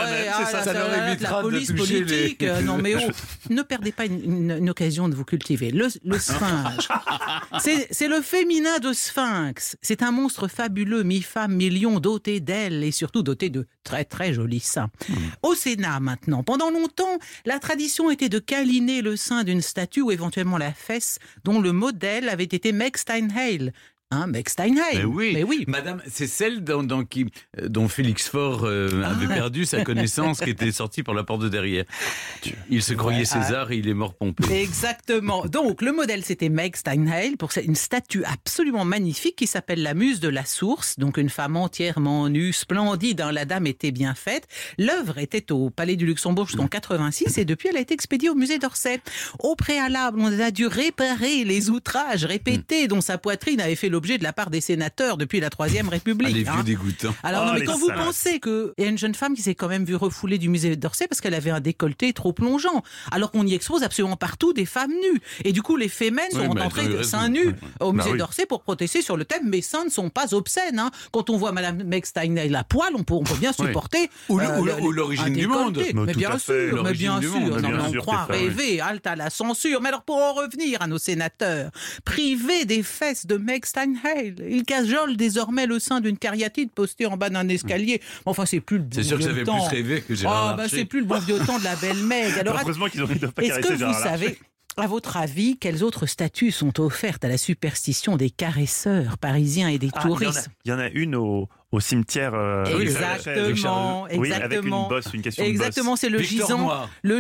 La police politique. Non mais ne perdez pas une occasion de vous cultiver. Le sphinge... C'est le féminin de Sphinx. C'est un monstre fabuleux, mi-femme, mi-lion, doté d'ailes et surtout doté de très très jolis seins. Au Sénat maintenant, pendant longtemps, la tradition était de câliner le sein d'une statue ou éventuellement la fesse dont le modèle avait été Meg Steinheil, Meg Steinheil. Mais oui. Madame, c'est celle dont Félix Faure avait perdu sa connaissance, qui était sortie par la porte de derrière. Il se croyait César et il est mort pompé. Exactement. Donc, le modèle, c'était Meg Steinheil, pour une statue absolument magnifique qui s'appelle la Muse de la Source. Donc, une femme entièrement nue, splendide, hein, la dame était bien faite. L'œuvre était au Palais du Luxembourg jusqu'en 86 et depuis, elle a été expédiée au musée d'Orsay. Au préalable, on a dû réparer les outrages répétés dont sa poitrine avait fait l'objet de la part des sénateurs depuis la Troisième République. Les vieux dégoûtants. Alors, mais quand vous pensez qu'il y a une jeune femme qui s'est quand même vue refoulée du musée d'Orsay parce qu'elle avait un décolleté trop plongeant, alors qu'on y expose absolument partout des femmes nues. Et du coup, les fémènes sont entrées de seins nus au musée d'Orsay pour protester sur le thème « Mes seins ne sont pas obscènes ». Hein. Quand on voit Madame Meg Steinheil à poil, on peut bien supporter ou l'origine du monde. Mais bien sûr, on croit rêver, halte à la censure. Mais alors, pour en revenir à nos sénateurs, privés des fesses de Meg Steinheil, ils cajolent désormais le sein d'une cariatide postée en bas d'un escalier. Enfin, c'est plus le bon vieux temps. C'est sûr que ça fait plus rêver que Gérard Larcher. C'est plus le bon vieux temps de la belle Meg. Alors, heureusement qu'ils ne doivent pas est-ce caresser que Gérard vous Larcher. savez, à votre avis, quelles autres statues sont offertes à la superstition des caresseurs parisiens et des touristes? Il y en a une au cimetière. Exactement. Oui, avec une bosse, une question exactement, de bosse. c'est le Victor gisant. Noir. Le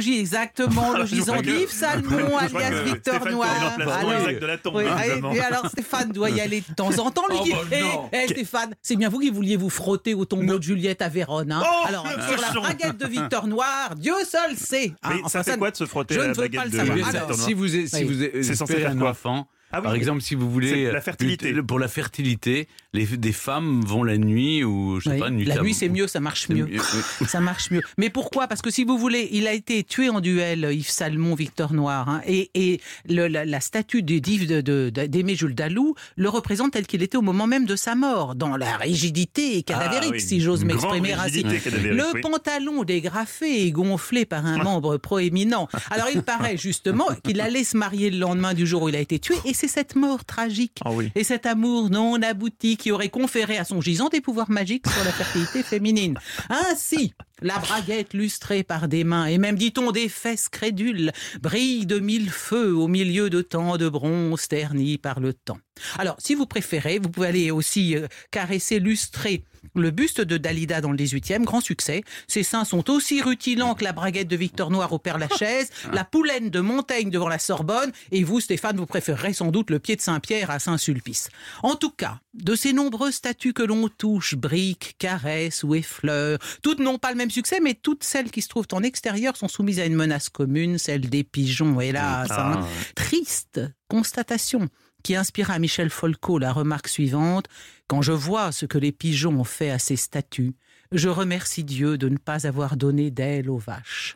gisant d'Yves Salmon, alias Victor Noir. Exact de la tombe, Et alors Stéphane doit y aller de temps en temps, lui dit Stéphane, c'est bien vous qui vouliez vous frotter au tombeau de Juliette à Vérone. Hein. Alors, sur la baguette de Victor Noir, Dieu seul sait. Mais ça fait quoi de se frotter à la baguette de Victor Noir? Si vous espérez un enfant, par exemple, si vous voulez la fertilité. Pour la fertilité, des femmes vont la nuit ou je sais pas, nuit. La nuit, c'est mieux, ça marche mieux. Ça marche mieux. Mais pourquoi? Parce que si vous voulez, il a été tué en duel, Yves Salmon, Victor Noir, hein, et la statue d'Aimé Jules Dalou le représente tel qu'il était au moment même de sa mort, dans la rigidité cadavérique, si j'ose m'exprimer ainsi. Le pantalon dégrafé et gonflé par un membre proéminent. Alors il paraît justement qu'il allait se marier le lendemain du jour où il a été tué, et c'est cette mort tragique et cet amour non abouti qui aurait conféré à son gisant des pouvoirs magiques sur la fertilité féminine. Ainsi, la braguette lustrée par des mains et même, dit-on, des fesses crédules brille de mille feux au milieu de tant de bronze ternis par le temps. Alors, si vous préférez, vous pouvez aller aussi caresser, lustrer le buste de Dalida dans le 18e, grand succès. Ses seins sont aussi rutilants que la braguette de Victor Noir au Père-Lachaise, la poulaine de Montaigne devant la Sorbonne, et vous, Stéphane, vous préférerez sans doute le pied de Saint-Pierre à Saint-Sulpice. En tout cas, de ces nombreuses statues que l'on touche, brique, caresse ou effleure, toutes n'ont pas le même succès, mais toutes celles qui se trouvent en extérieur sont soumises à une menace commune, celle des pigeons, hélas. Triste constatation qui inspira à Michel Folco la remarque suivante: quand je vois ce que les pigeons ont fait à ces statues, je remercie Dieu de ne pas avoir donné d'ailes aux vaches.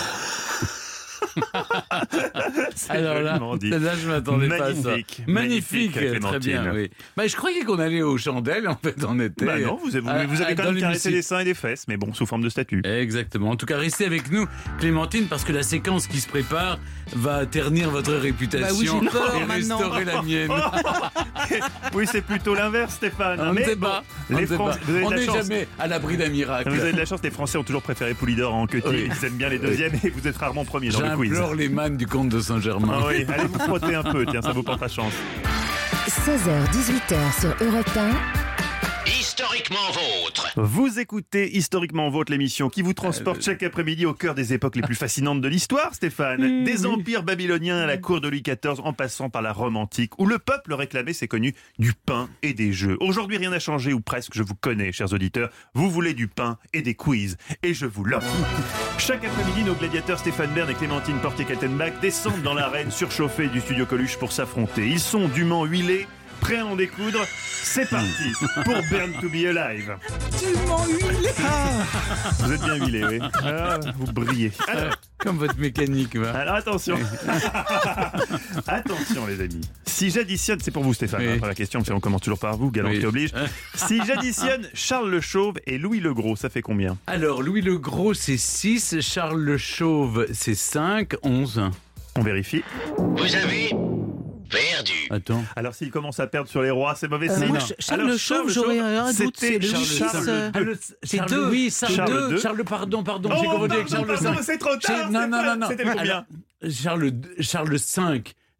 Alors là, je m'attendais pas à ça. Magnifique, très bien. Oui. Je croyais qu'on allait aux chandelles, en fait, on était. Non, vous avez quand même caressé des seins et des fesses, mais bon, sous forme de statue. Exactement. En tout cas, restez avec nous, Clémentine, parce que la séquence qui se prépare va ternir votre réputation et restaurer la mienne. Oui, c'est plutôt l'inverse, Stéphane. On ne sait pas. On n'est jamais à l'abri d'un miracle. Vous avez de la chance, les Français ont toujours préféré Poulidor en queue-tille. Ils aiment bien les deuxièmes et vous êtes rarement premier dans le quiz. J'implore les mannes du comte de Saint-Germain. Oui, allez vous frotter un peu, tiens, ça vous portera chance. 16h-18h sur Europe 1. Historiquement vôtre. Vous écoutez Historiquement Vôtre, l'émission qui vous transporte chaque après-midi au cœur des époques les plus fascinantes de l'histoire, Stéphane. Des empires babyloniens à la cour de Louis XIV, en passant par la Rome antique, où le peuple réclamait, c'est connu, du pain et des jeux. Aujourd'hui, rien n'a changé, ou presque, je vous connais, chers auditeurs. Vous voulez du pain et des quiz, et je vous l'offre. Chaque après-midi, nos gladiateurs Stéphane Bern et Clémentine Portier-Kaltenbach descendent dans l'arène surchauffée du studio Coluche pour s'affronter. Ils sont dûment huilés, prêts à en découdre. C'est parti pour Burn to be Alive. Tellement huilé. Vous êtes bien huilé, oui. Vous brillez. Alors, comme votre mécanique, va. Alors attention. Attention, les amis. Si j'additionne, c'est pour vous, Stéphane. Oui. La question, on commence toujours par vous, galanterie oblige. Si j'additionne Charles le Chauve et Louis le Gros, ça fait combien? Alors, Louis le Gros, c'est 6. Charles le Chauve, c'est 5. 11. On vérifie. Vous avez perdu. Attends. Alors, s'il commence à perdre sur les rois, c'est mauvais signe. Charles le Chauve, j'aurais un doute. C'est Charles II. Charles, pardon, Oh, j'ai confondu avec Charles V. C'est trop tard. Non. C'était combien? Charles V,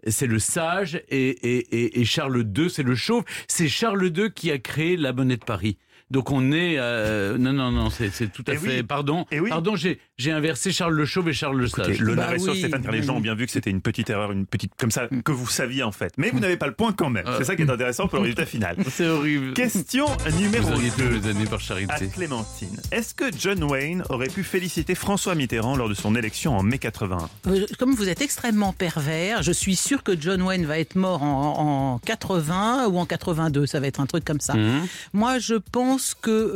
c'est le sage et Charles II, c'est le chauve. C'est Charles II qui a créé la monnaie de Paris. Donc on est... Non, c'est tout à fait... Oui. Pardon, j'ai inversé Charles le Chauve et Charles le Sage. L'honneur est sur Stéphane, car les gens ont bien vu que c'était une petite erreur, comme ça, que vous saviez en fait. Mais vous n'avez pas le point quand même. C'est ça qui est intéressant pour le résultat final. C'est horrible. Question numéro Vous auriez pu 2 me donner par charité. à Clémentine. Est-ce que John Wayne aurait pu féliciter François Mitterrand lors de son élection en mai 81 ? Comme vous êtes extrêmement pervers, je suis sûr que John Wayne va être mort en 80 ou en 82. Ça va être un truc comme ça. Moi, je pense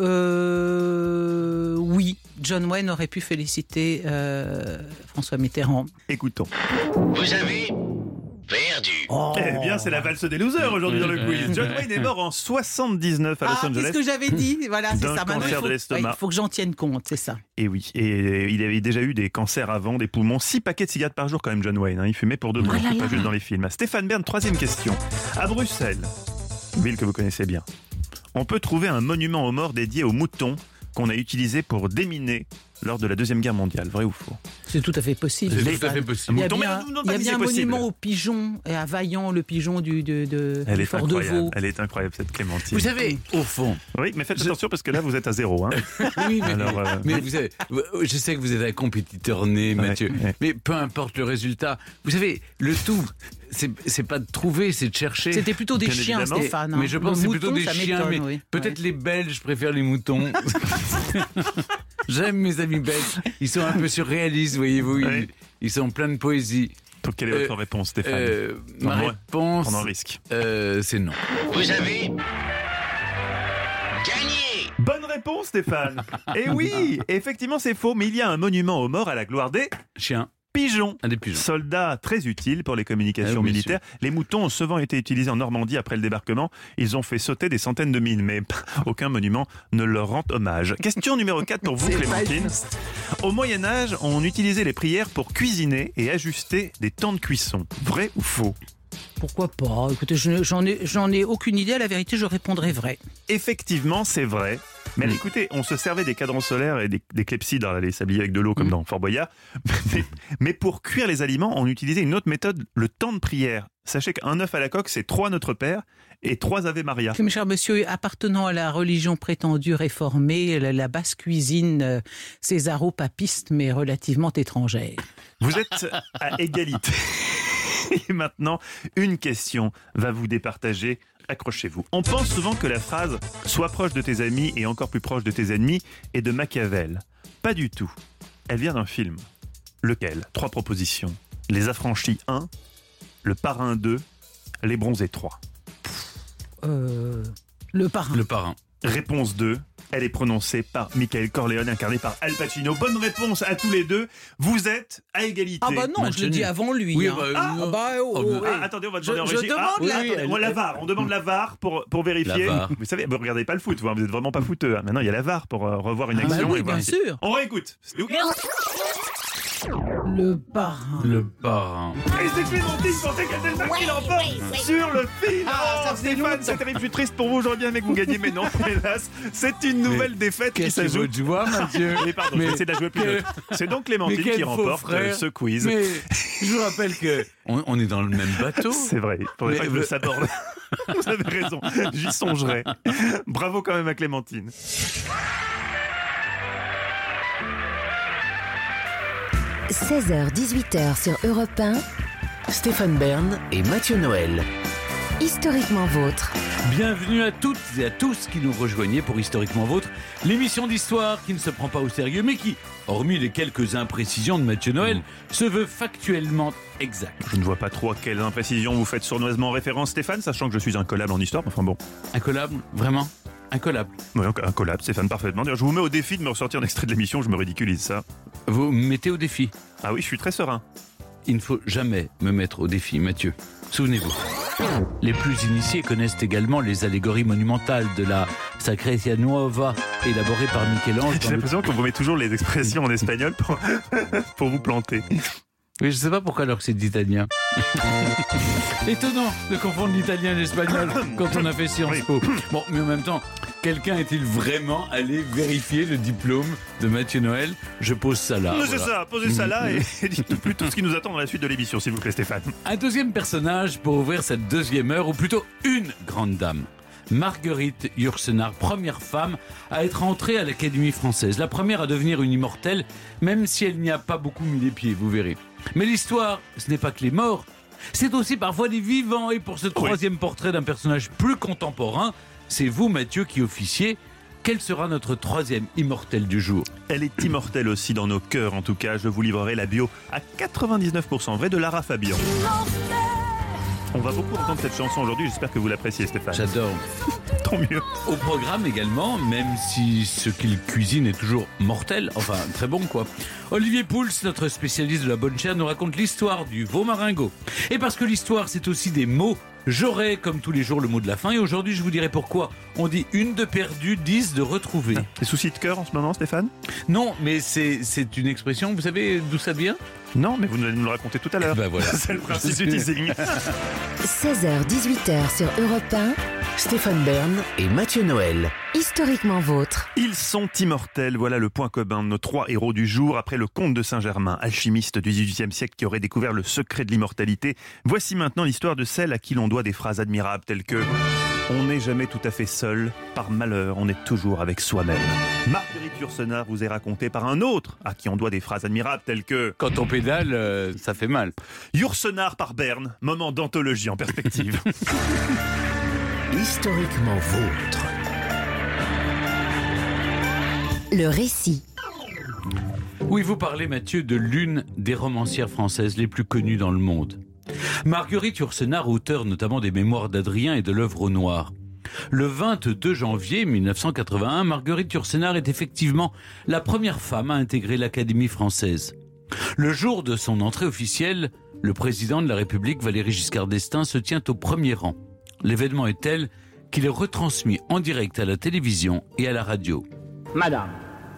que oui, John Wayne aurait pu féliciter François Mitterrand. Écoutons. Vous avez perdu. Eh bien, c'est la valse des losers aujourd'hui dans le quiz. John Wayne est mort en 79 à Los Angeles. C'est ce que j'avais dit. Voilà, c'est d'un ça. cancer de l'estomac. Il faut que j'en tienne compte, c'est ça. Et oui, et il avait déjà eu des cancers avant, des poumons, 6 paquets de cigarettes par jour quand même, John Wayne. Il fumait pour de bon, pas juste dans les films. Stéphane Bern, troisième question. À Bruxelles, ville que vous connaissez bien, on peut trouver un monument aux morts dédié aux moutons qu'on a utilisé pour déminer lors de la Deuxième Guerre mondiale. Vrai ou faux ? C'est tout à fait possible. C'est tout à fait possible. Il y a bien un monument aux pigeons, et à Vaillant, le pigeon du Fort de Vaux. Elle est incroyable, cette Clémentine. Vous savez, au fond... Oui, mais faites attention parce que là, vous êtes à 0. Hein. Oui, mais vous savez, je sais que vous êtes un compétiteur né, Mathieu, mais peu importe le résultat. Vous savez, le tout, c'est pas de trouver, c'est de chercher. C'était plutôt des chiens, Stéphane. Mais je pense que c'est plutôt des chiens, mais oui. peut-être les Belges préfèrent les moutons. J'aime mes amis belges. Ils sont un peu surréalistes, voyez-vous. Ils sont pleins de poésie. Donc, quelle est votre réponse, Stéphane Ma réponse, prendre un risque. C'est non. Vous avez gagné. Bonne réponse, Stéphane. Et oui, effectivement, c'est faux, mais il y a un monument aux morts à la gloire des chiens. Pigeons. Un des pigeons. Soldats très utiles pour les communications militaires. Les moutons ont souvent été utilisés en Normandie après le débarquement. Ils ont fait sauter des centaines de mines, mais aucun monument ne leur rend hommage. Question numéro 4 pour vous, Clémentine. Au Moyen-Âge, on utilisait les prières pour cuisiner et ajuster des temps de cuisson. Vrai ou faux ? Pourquoi pas ? Écoutez, j'en ai aucune idée. À la vérité, je répondrai vrai. Effectivement, c'est vrai. Mais écoutez, on se servait des cadrans solaires et des clepsydres, aller s'habiller avec de l'eau comme dans Fort Boyard. Mais pour cuire les aliments, on utilisait une autre méthode, le temps de prière. Sachez qu'un œuf à la coque, c'est 3 Notre Père et 3 Ave Maria. Mes chers monsieur, appartenant à la religion prétendue réformée, la basse cuisine césaro-papiste, mais relativement étrangère. Vous êtes à égalité. Et maintenant, une question va vous départager. Accrochez-vous. On pense souvent que la phrase « sois proche de tes amis et encore plus proche de tes ennemis » est de Machiavel. Pas du tout. Elle vient d'un film. Lequel ? 3 propositions. Les Affranchis 1, Le Parrain 2, Les Bronzés 3. Le Parrain. Le Parrain. Réponse 2. Elle est prononcée par Michael Corleone, incarné par Al Pacino. Bonne réponse à tous les deux. Vous êtes à égalité. Ah bah non, je l'ai dit avant lui. Oui, attendez, on va demander en régie. La VAR. On demande la VAR pour vérifier. La VAR. Vous savez, vous regardez pas le foot, vous êtes vraiment pas footeux. Maintenant, il y a la VAR pour revoir une action. Oui, bien sûr. On réécoute. Le Parrain. Le Parrain. Et c'est Clémentine Porté-Castelmac qui l'emporte sur le film. ça faisait Stéphane, c'est terrible, je suis triste pour vous. J'aurais bien aimé que vous gagniez, mais non, hélas. C'est une nouvelle défaite qui Qu'est-ce que s'ajoute. tu vois, Mathieu? Mais pardon, je vais essayer de la jouer plus vite. C'est donc Clémentine qui remporte ce quiz. Mais je vous rappelle que on est dans le même bateau. C'est vrai, il faudrait pas que je s'aborde. Vous avez raison, j'y songerai. Bravo quand même à Clémentine. « 16h-18h sur Europe 1, Stéphane Bern et Mathieu Noël. Historiquement Vôtre. Bienvenue à toutes et à tous qui nous rejoignez pour Historiquement Vôtre, l'émission d'histoire qui ne se prend pas au sérieux, mais qui, hormis les quelques imprécisions de Mathieu Noël, se veut factuellement exact. Je ne vois pas trop à quelles imprécisions vous faites sournoisement référence, Stéphane, sachant que je suis incollable en histoire, enfin bon. Incollable, vraiment incollable. Oui, incollable, Stéphane, parfaitement. D'ailleurs, je vous mets au défi de me ressortir un extrait de l'émission, je me ridiculise ça. Vous me mettez au défi. Ah oui, je suis très serein. Il ne faut jamais me mettre au défi, Mathieu. Souvenez-vous. Les plus initiés connaissent également les allégories monumentales de la Sacretia Nuova, élaborée par Michel-Ange. J'ai l'impression qu'on vous met toujours les expressions en espagnol pour vous planter. Oui, je ne sais pas pourquoi alors que c'est d'italien. Étonnant de confondre l'italien et l'espagnol quand on a fait Sciences Po. Bon, mais en même temps, quelqu'un est-il vraiment allé vérifier le diplôme de Mathieu Noël? Je pose ça là. Mais voilà. c'est ça, posez ça là et dites plutôt ce qui nous attend dans la suite de l'émission, s'il vous plaît, Stéphane. Un deuxième personnage pour ouvrir cette deuxième heure, ou plutôt une grande dame. Marguerite Yourcenar, première femme à être entrée à l'Académie française. La première à devenir une immortelle, même si elle n'y a pas beaucoup mis les pieds, vous verrez. Mais l'histoire, ce n'est pas que les morts, c'est aussi parfois les vivants. Et pour ce troisième portrait d'un personnage plus contemporain, c'est vous, Mathieu, qui officiez. Quelle sera notre troisième immortelle du jour? Elle est immortelle aussi dans nos cœurs, en tout cas. Je vous livrerai la bio à 99% vrai de Lara Fabian. On va beaucoup entendre cette chanson aujourd'hui, j'espère que vous l'appréciez, Stéphane. J'adore. Tant mieux. Au programme également, même si ce qu'il cuisine est toujours mortel, enfin très bon quoi. Olivier Pouls, notre spécialiste de la bonne chère, nous raconte l'histoire du veau maringot. Et parce que l'histoire c'est aussi des mots, j'aurai comme tous les jours le mot de la fin et aujourd'hui je vous dirai pourquoi on dit une de perdue, 10 de retrouvée. Des soucis de cœur en ce moment, Stéphane? Non, mais c'est une expression, vous savez d'où ça vient? Non, mais vous allez nous le raconter tout à l'heure. Ben voilà. C'est le principe du teasing. 16h-18h sur Europe 1, Stéphane Bern et Mathieu Noël. historiquement vôtre. Ils sont immortels, voilà le point commun de nos trois héros du jour. Après le comte de Saint-Germain, alchimiste du XVIIIe siècle qui aurait découvert le secret de l'immortalité, voici maintenant l'histoire de celle à qui l'on doit des phrases admirables telles que « On n'est jamais tout à fait seul, par malheur, on est toujours avec soi-même ». Marguerite Yourcenar vous est racontée par un autre à qui on doit des phrases admirables telles que « Quand on pédale, ça fait mal ». Yourcenar par Berne, moment d'anthologie en perspective. Historiquement vôtre. Le récit. Oui, vous parlez, Mathieu, de l'une des romancières françaises les plus connues dans le monde. Marguerite Yourcenar, auteure notamment des Mémoires d'Adrien et de l'œuvre au noir. Le 22 janvier 1981, Marguerite Yourcenar est effectivement la première femme à intégrer l'Académie française. Le jour de son entrée officielle, le président de la République, Valéry Giscard d'Estaing, se tient au premier rang. L'événement est tel qu'il est retransmis en direct à la télévision et à la radio. Madame,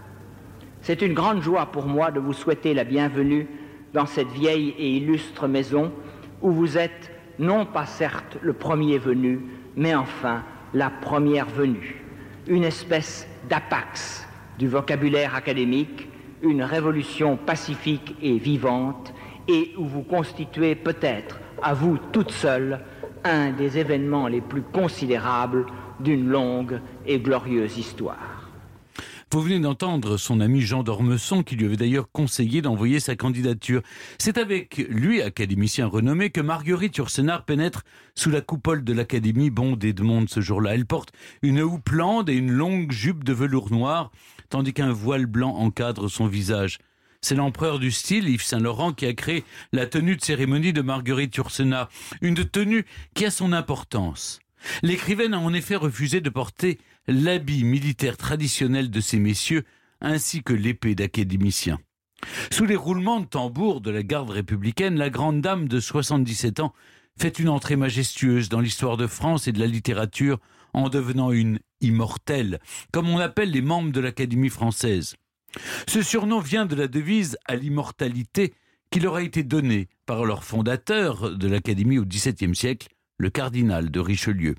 c'est une grande joie pour moi de vous souhaiter la bienvenue dans cette vieille et illustre maison où vous êtes non pas certes le premier venu, mais enfin la première venue. Une espèce d'apax du vocabulaire académique, une révolution pacifique et vivante, et où vous constituez peut-être, à vous toute seule, un des événements les plus considérables d'une longue et glorieuse histoire. Vous venez d'entendre son ami Jean d'Ormesson qui lui avait d'ailleurs conseillé d'envoyer sa candidature. C'est avec lui, académicien renommé, que Marguerite Yourcenar pénètre sous la coupole de l'Académie Bond Edmond ce jour-là. Elle porte une houppelande et une longue jupe de velours noir, tandis qu'un voile blanc encadre son visage. C'est l'empereur du style, Yves Saint-Laurent, qui a créé la tenue de cérémonie de Marguerite Yourcenar. Une tenue qui a son importance. L'écrivaine a en effet refusé de porter l'habit militaire traditionnel de ces messieurs, ainsi que l'épée d'académicien. Sous les roulements de tambour de la garde républicaine, la grande dame de 77 ans fait une entrée majestueuse dans l'histoire de France et de la littérature en devenant une immortelle, comme on appelle les membres de l'Académie française. Ce surnom vient de la devise à l'immortalité qui leur a été donnée par leur fondateur de l'Académie au XVIIe siècle, le cardinal de Richelieu.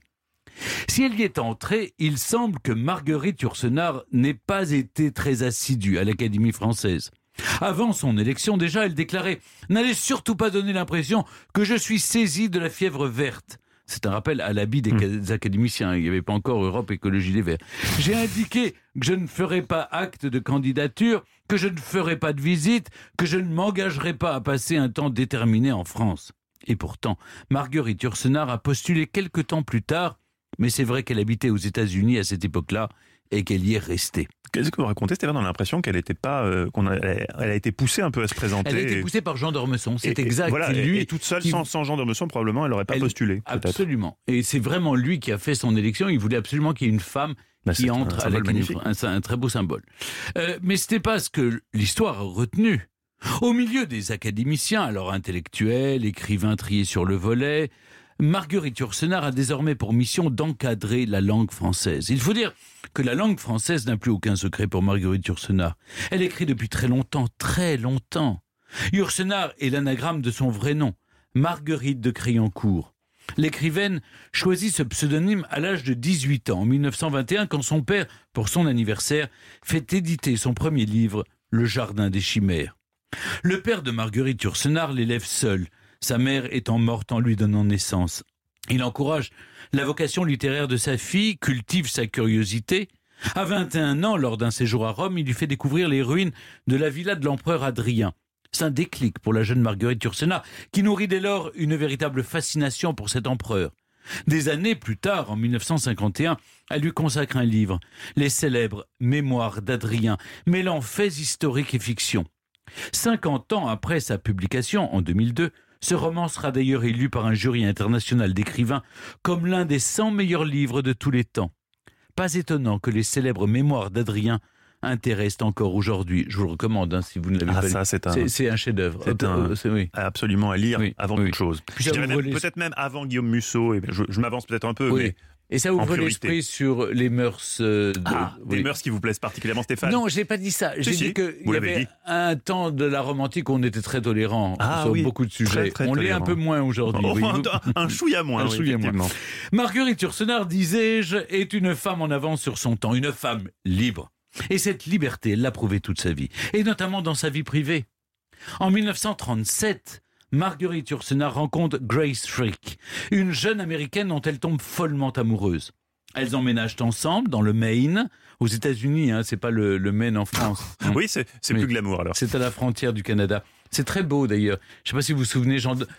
Si elle y est entrée, il semble que Marguerite Yourcenar n'ait pas été très assidue à l'Académie française. Avant son élection, déjà, elle déclarait « N'allez surtout pas donner l'impression que je suis saisie de la fièvre verte ». C'est un rappel à l'habit des académiciens. Il n'y avait pas encore Europe Écologie Les Verts. J'ai indiqué que je ne ferai pas acte de candidature, que je ne ferai pas de visite, que je ne m'engagerai pas à passer un temps déterminé en France. Et pourtant, Marguerite Yourcenar a postulé quelque temps plus tard, mais c'est vrai qu'elle habitait aux États-Unis à cette époque-là et qu'elle y est restée. Qu'est-ce que vous racontez, Stéphane? On a l'impression qu'elle n'était pas, elle a été poussée un peu à se présenter. Elle a été poussée par Jean d'Ormesson, c'est exact. Voilà, c'est lui et toute seule, sans Jean d'Ormesson, probablement, elle n'aurait pas postulé. Absolument. Et c'est vraiment lui qui a fait son élection. Il voulait absolument qu'il y ait une femme qui entre à l'Académie. C'est un très beau symbole. Mais ce n'est pas ce que l'histoire a retenu. Au milieu des académiciens, alors intellectuels, écrivains triés sur le volet, Marguerite Yourcenar a désormais pour mission d'encadrer la langue française. Il faut dire que la langue française n'a plus aucun secret pour Marguerite Yourcenar. Elle écrit depuis très longtemps, Yourcenar est l'anagramme de son vrai nom, Marguerite de Crayoncourt. L'écrivaine choisit ce pseudonyme à l'âge de 18 ans, en 1921, quand son père, pour son anniversaire, fait éditer son premier livre, Le Jardin des Chimères. Le père de Marguerite Yourcenar l'élève seul, sa mère étant morte en lui donnant naissance. Il encourage la vocation littéraire de sa fille, cultive sa curiosité. À 21 ans, lors d'un séjour à Rome, il lui fait découvrir les ruines de la villa de l'empereur Adrien. C'est un déclic pour la jeune Marguerite Yourcenar, qui nourrit dès lors une véritable fascination pour cet empereur. Des années plus tard, en 1951, elle lui consacre un livre, les célèbres Mémoires d'Adrien, mêlant faits historiques et fiction. 50 ans après sa publication, en 2002, ce roman sera d'ailleurs élu par un jury international d'écrivains comme l'un des 100 meilleurs livres de tous les temps. Pas étonnant que les célèbres Mémoires d'Adrien intéressent encore aujourd'hui. Je vous le recommande, si vous ne l'avez pas lu. C'est un chef-d'œuvre. Oui. Absolument à lire avant toute chose. Puis je dirais peut-être même avant Guillaume Musso. Je m'avance peut-être un peu, mais... Et ça ouvre l'esprit sur les mœurs... des mœurs qui vous plaisent particulièrement, Stéphane? Non, je n'ai pas dit ça. J'ai dit qu'il y avait un temps de la romantique où on était très tolérant sur beaucoup de sujets. Très on l'est un peu moins aujourd'hui. Un chouïa moins. Marguerite Yourcenar, disais-je, est une femme en avance sur son temps, une femme libre. Et cette liberté, elle l'a prouvée toute sa vie, et notamment dans sa vie privée. En 1937, Marguerite Yourcenar rencontre Grace Frick, une jeune américaine dont elle tombe follement amoureuse. Elles emménagent ensemble dans le Maine, aux États-Unis, c'est pas le Maine en France. Oui, c'est plus glamour alors. C'est à la frontière du Canada. C'est très beau d'ailleurs. Je ne sais pas si vous vous souvenez,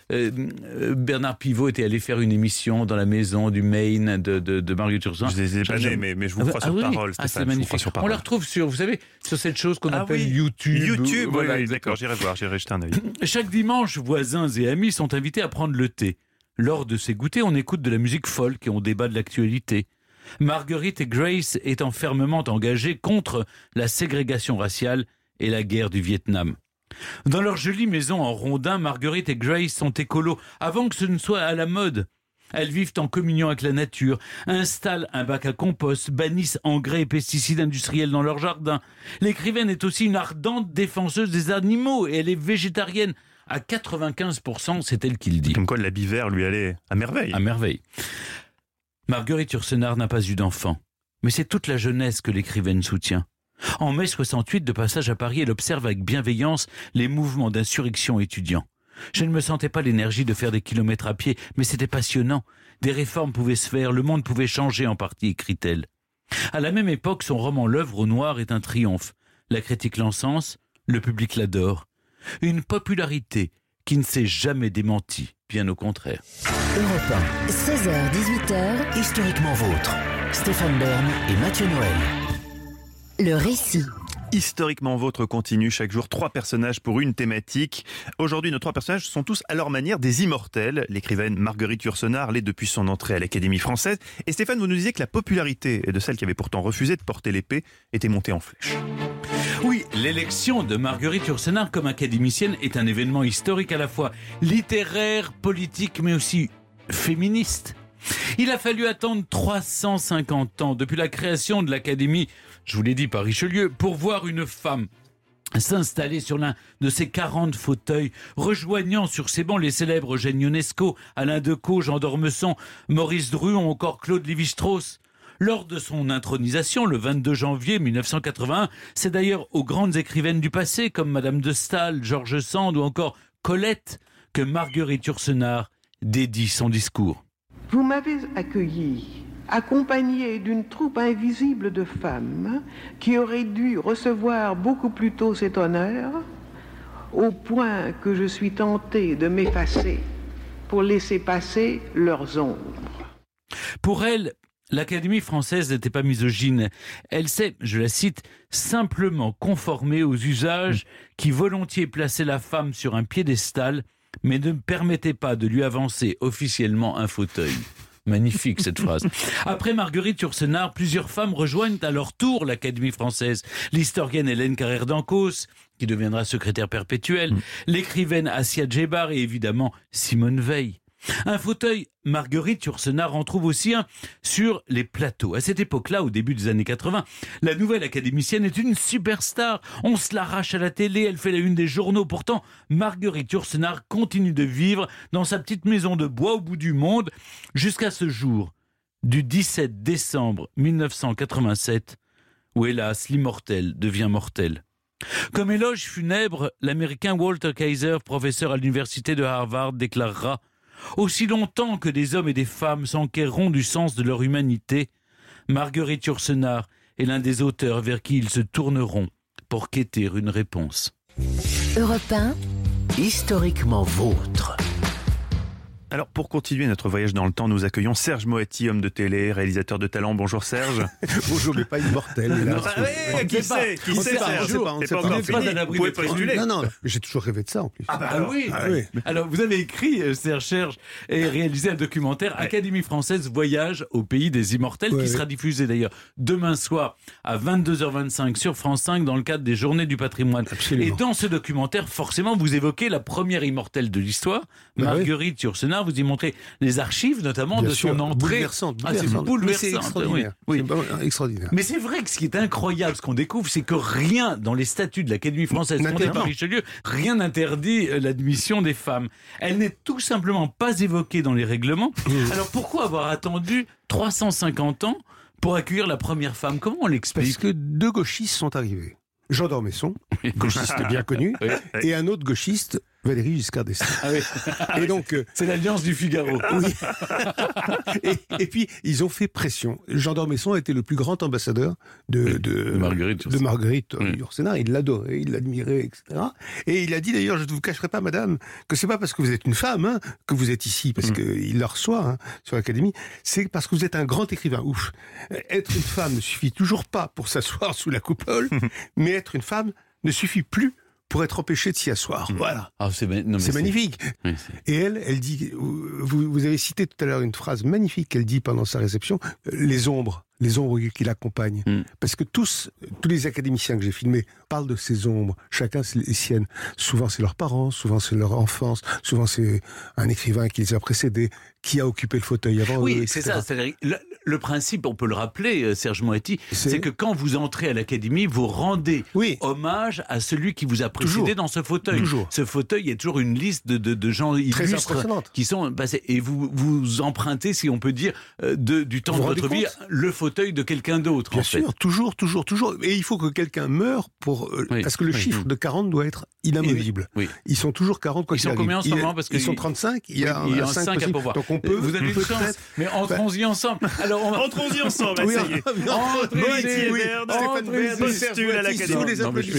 Bernard Pivot était allé faire une émission dans la maison du Maine de Marguerite Yourcenar. Je les ai pas nés, mais je vous crois sur parole, Stéphane. C'est magnifique. On la retrouve vous savez, sur cette chose qu'on appelle YouTube. Oui, d'accord, j'irai jeter un œil. Chaque dimanche, voisins et amis sont invités à prendre le thé. Lors de ces goûters, on écoute de la musique folk et on débat de l'actualité. Marguerite et Grace étant fermement engagées contre la ségrégation raciale et la guerre du Vietnam. Dans leur jolie maison en rondin, Marguerite et Grace sont écolos avant que ce ne soit à la mode. Elles vivent en communion avec la nature, installent un bac à compost, bannissent engrais et pesticides industriels dans leur jardin. L'écrivaine est aussi une ardente défenseuse des animaux et elle est végétarienne. À 95%, c'est elle qui le dit. Comme quoi, l'habit vert lui allait à merveille. À merveille. Marguerite Yourcenar n'a pas eu d'enfant, mais c'est toute la jeunesse que l'écrivaine soutient. En mai 68, de passage à Paris, elle observe avec bienveillance les mouvements d'insurrection étudiants. Je ne me sentais pas l'énergie de faire des kilomètres à pied, mais c'était passionnant. Des réformes pouvaient se faire, le monde pouvait changer en partie, écrit-elle. À la même époque, son roman L'œuvre au noir est un triomphe. La critique l'encense, le public l'adore. Une popularité qui ne s'est jamais démentie, bien au contraire. Europe 1, 16h-18h, Historiquement vôtre. Stéphane Bern et Mathieu Noël. le récit. Historiquement Vôtre continue chaque jour 3 personnages pour une thématique. Aujourd'hui, nos 3 personnages sont tous à leur manière des immortels. L'écrivaine Marguerite Yourcenar l'est depuis son entrée à l'Académie française. Et Stéphane, vous nous disiez que la popularité de celle qui avait pourtant refusé de porter l'épée était montée en flèche. Oui, l'élection de Marguerite Yourcenar comme académicienne est un événement historique à la fois littéraire, politique, mais aussi féministe. Il a fallu attendre 350 ans depuis la création de l'Académie, je vous l'ai dit par Richelieu, pour voir une femme s'installer sur l'un de ses 40 fauteuils, rejoignant sur ses bancs les célèbres Eugène Ionesco, Alain Decaux, Jean d'Ormesson, Maurice Druon ou encore Claude Lévi-Strauss. Lors de son intronisation, le 22 janvier 1981, c'est d'ailleurs aux grandes écrivaines du passé, comme Madame de Staël, George Sand ou encore Colette, que Marguerite Yourcenar dédie son discours. Vous m'avez accueilli, accompagné d'une troupe invisible de femmes qui auraient dû recevoir beaucoup plus tôt cet honneur, au point que je suis tenté de m'effacer pour laisser passer leurs ombres. Pour elle, l'Académie française n'était pas misogyne. Elle s'est, je la cite, simplement conformée aux usages qui volontiers plaçaient la femme sur un piédestal, mais ne permettaient pas de lui avancer officiellement un fauteuil. Magnifique cette phrase. Après Marguerite Yourcenar, plusieurs femmes rejoignent à leur tour l'Académie française. L'historienne Hélène Carrère d'Ancos, qui deviendra secrétaire perpétuelle, l'écrivaine Assia Djebar et évidemment Simone Veil. Un fauteuil, Marguerite Yourcenar en trouve aussi un sur les plateaux. À cette époque-là, au début des années 80, la nouvelle académicienne est une superstar. On se l'arrache à la télé, elle fait la une des journaux. Pourtant, Marguerite Yourcenar continue de vivre dans sa petite maison de bois au bout du monde jusqu'à ce jour du 17 décembre 1987 où, hélas, l'immortel devient mortel. Comme éloge funèbre, l'Américain Walter Kaiser, professeur à l'université de Harvard, déclarera « Aussi longtemps que des hommes et des femmes s'enquerront du sens de leur humanité, Marguerite Yourcenar est l'un des auteurs vers qui ils se tourneront pour quêter une réponse. » Europe 1, Historiquement vôtre. Alors, pour continuer notre voyage dans le temps, nous accueillons Serge Moati, homme de télé, réalisateur de talent. Bonjour Serge. Bonjour, mais pas immortel. Qui sait Serge? C'est pas encore fini. Vous pouvez postuler. Non, j'ai toujours rêvé de ça en plus. Oui. Alors, vous avez écrit, Serge, et réalisé un documentaire Académie française Voyage au pays des immortels, qui sera diffusé d'ailleurs demain soir à 22h25 sur France 5 dans le cadre des Journées du patrimoine. Absolument. Et dans ce documentaire, forcément, vous évoquez la première immortelle de l'histoire, Marguerite Yourcenar. Vous y montrez les archives, notamment de son entrée. Bouleversante. C'est bouleversant. C'est extraordinaire. Oui. C'est extraordinaire. Mais c'est vrai que ce qui est incroyable, ce qu'on découvre, c'est que rien dans les statuts de l'Académie française fondée par Richelieu, rien n'interdit l'admission des femmes. Elle n'est tout simplement pas évoquée dans les règlements. Alors pourquoi avoir attendu 350 ans pour accueillir la première femme? Comment on l'explique? Parce que deux gauchistes sont arrivés. Jean d'Ormesson, gauchiste bien connu, et un autre gauchiste, Valéry Giscard d'Estaing. Et donc, c'est l'alliance du Figaro. Oui. et puis, ils ont fait pression. Jean d'Ormesson a été le plus grand ambassadeur de Marguerite Yourcenar. Il l'adorait, il l'admirait, etc. Et il a dit d'ailleurs, je ne vous cacherai pas, madame, que c'est pas parce que vous êtes une femme que vous êtes ici, parce qu'il la reçoit sur l'Académie, c'est parce que vous êtes un grand écrivain. Ouf. Être une femme ne suffit toujours pas pour s'asseoir sous la coupole, mais être une femme ne suffit plus pour être empêché de s'y asseoir. Voilà. C'est magnifique. Oui, et elle dit, vous avez cité tout à l'heure une phrase magnifique qu'elle dit pendant sa réception, les ombres qui l'accompagnent. Parce que tous les académiciens que j'ai filmés parlent de ces ombres, chacun les siennes. Souvent c'est leurs parents, souvent c'est leur enfance, souvent c'est un écrivain qui les a précédés, qui a occupé le fauteuil avant eux, etc. C'est ça. Le principe, on peut le rappeler, Serge Moati, c'est que quand vous entrez à l'Académie, vous rendez hommage à celui qui vous a précédé dans ce fauteuil. Toujours. Ce fauteuil, il y a toujours une liste de gens illustres qui sont passés. Et vous empruntez, si on peut dire, du temps de votre vie, le fauteuil de quelqu'un d'autre. Bien sûr, toujours. Et il faut que quelqu'un meure parce que le chiffre de 40 doit être inamovible. Ils sont toujours 40 quoi qu'il arrive. Ils sont combien en ce moment? Ils sont 35, il y a un 5 à pourvoir. Donc vous avez une chance, mais entrons-y ensemble. Alors, entrons-y ensemble, ça y est. Stéphane Bern postule à l'Académie.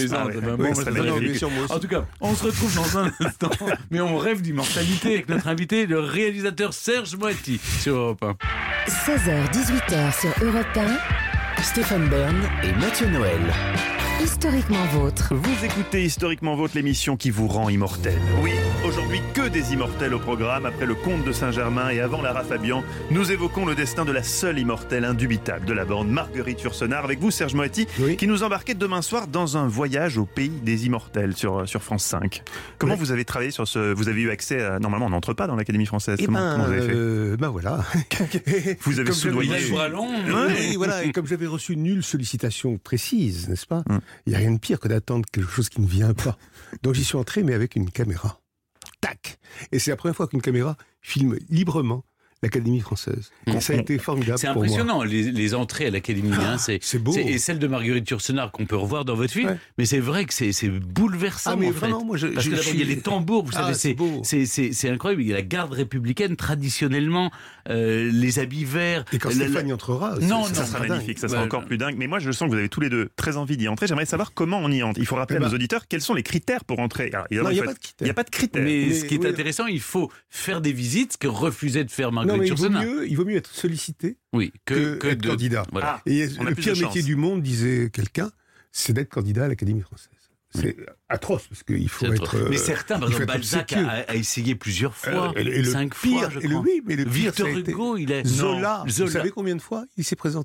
En tout cas, on se retrouve dans un instant, mais on rêve d'immortalité avec notre invité, le réalisateur Serge Moati, sur Europe 1. 16h-18h sur Europe 1. Stéphane Bern et Mathieu Noël. Historiquement vôtre. Vous écoutez Historiquement vôtre, l'émission qui vous rend immortel. Oui, aujourd'hui que des immortels au programme. Après le comte de Saint-Germain et avant Lara Fabian, nous évoquons le destin de la seule immortelle indubitable de la bande, Marguerite Yourcenar. Avec vous, Serge Moati, qui nous embarquez demain soir dans un voyage au pays des immortels sur France 5. Comment vous avez travaillé sur ce... Vous avez eu accès à... Normalement, on n'entre pas dans l'Académie française. Comment vous avez fait voilà. Vous avez soudoyé. Et comme j'avais reçu nulle sollicitation précise, n'est-ce pas? Il n'y a rien de pire que d'attendre quelque chose qui ne vient pas. Donc j'y suis entré, mais avec une caméra. Tac! Et c'est la première fois qu'une caméra filme librement l'Académie française. Et ça a été formidable pour moi. C'est impressionnant, les entrées à l'Académie. C'est beau. Et celle de Marguerite Yourcenar qu'on peut revoir dans votre film. Mais c'est vrai que c'est bouleversant, mais en vraiment, fait. Moi, parce que d'abord, il y a les tambours, vous savez, c'est incroyable. Il y a la garde républicaine, traditionnellement, les habits verts. Et quand Stéphane y entrera, ça sera magnifique, ça sera encore plus dingue. Mais moi, je sens que vous avez tous les deux très envie d'y entrer. J'aimerais savoir comment on y entre. Il faut rappeler à nos auditeurs quels sont les critères pour entrer. Il n'y a pas de critères. Mais ce qui est intéressant, il faut faire des visites, ce que refusait de faire Marguerite Yourcenar. Il vaut mieux être sollicité que être candidat. Voilà. Et le pire métier du monde, disait quelqu'un, c'est d'être candidat à l'Académie française. C'est atroce, parce qu'il faut être... Mais certains, par exemple, Balzac a essayé plusieurs fois, 5 fois, je crois. Mais le pire, Victor Hugo, il est... Zola, vous savez combien de fois il s'est présenté?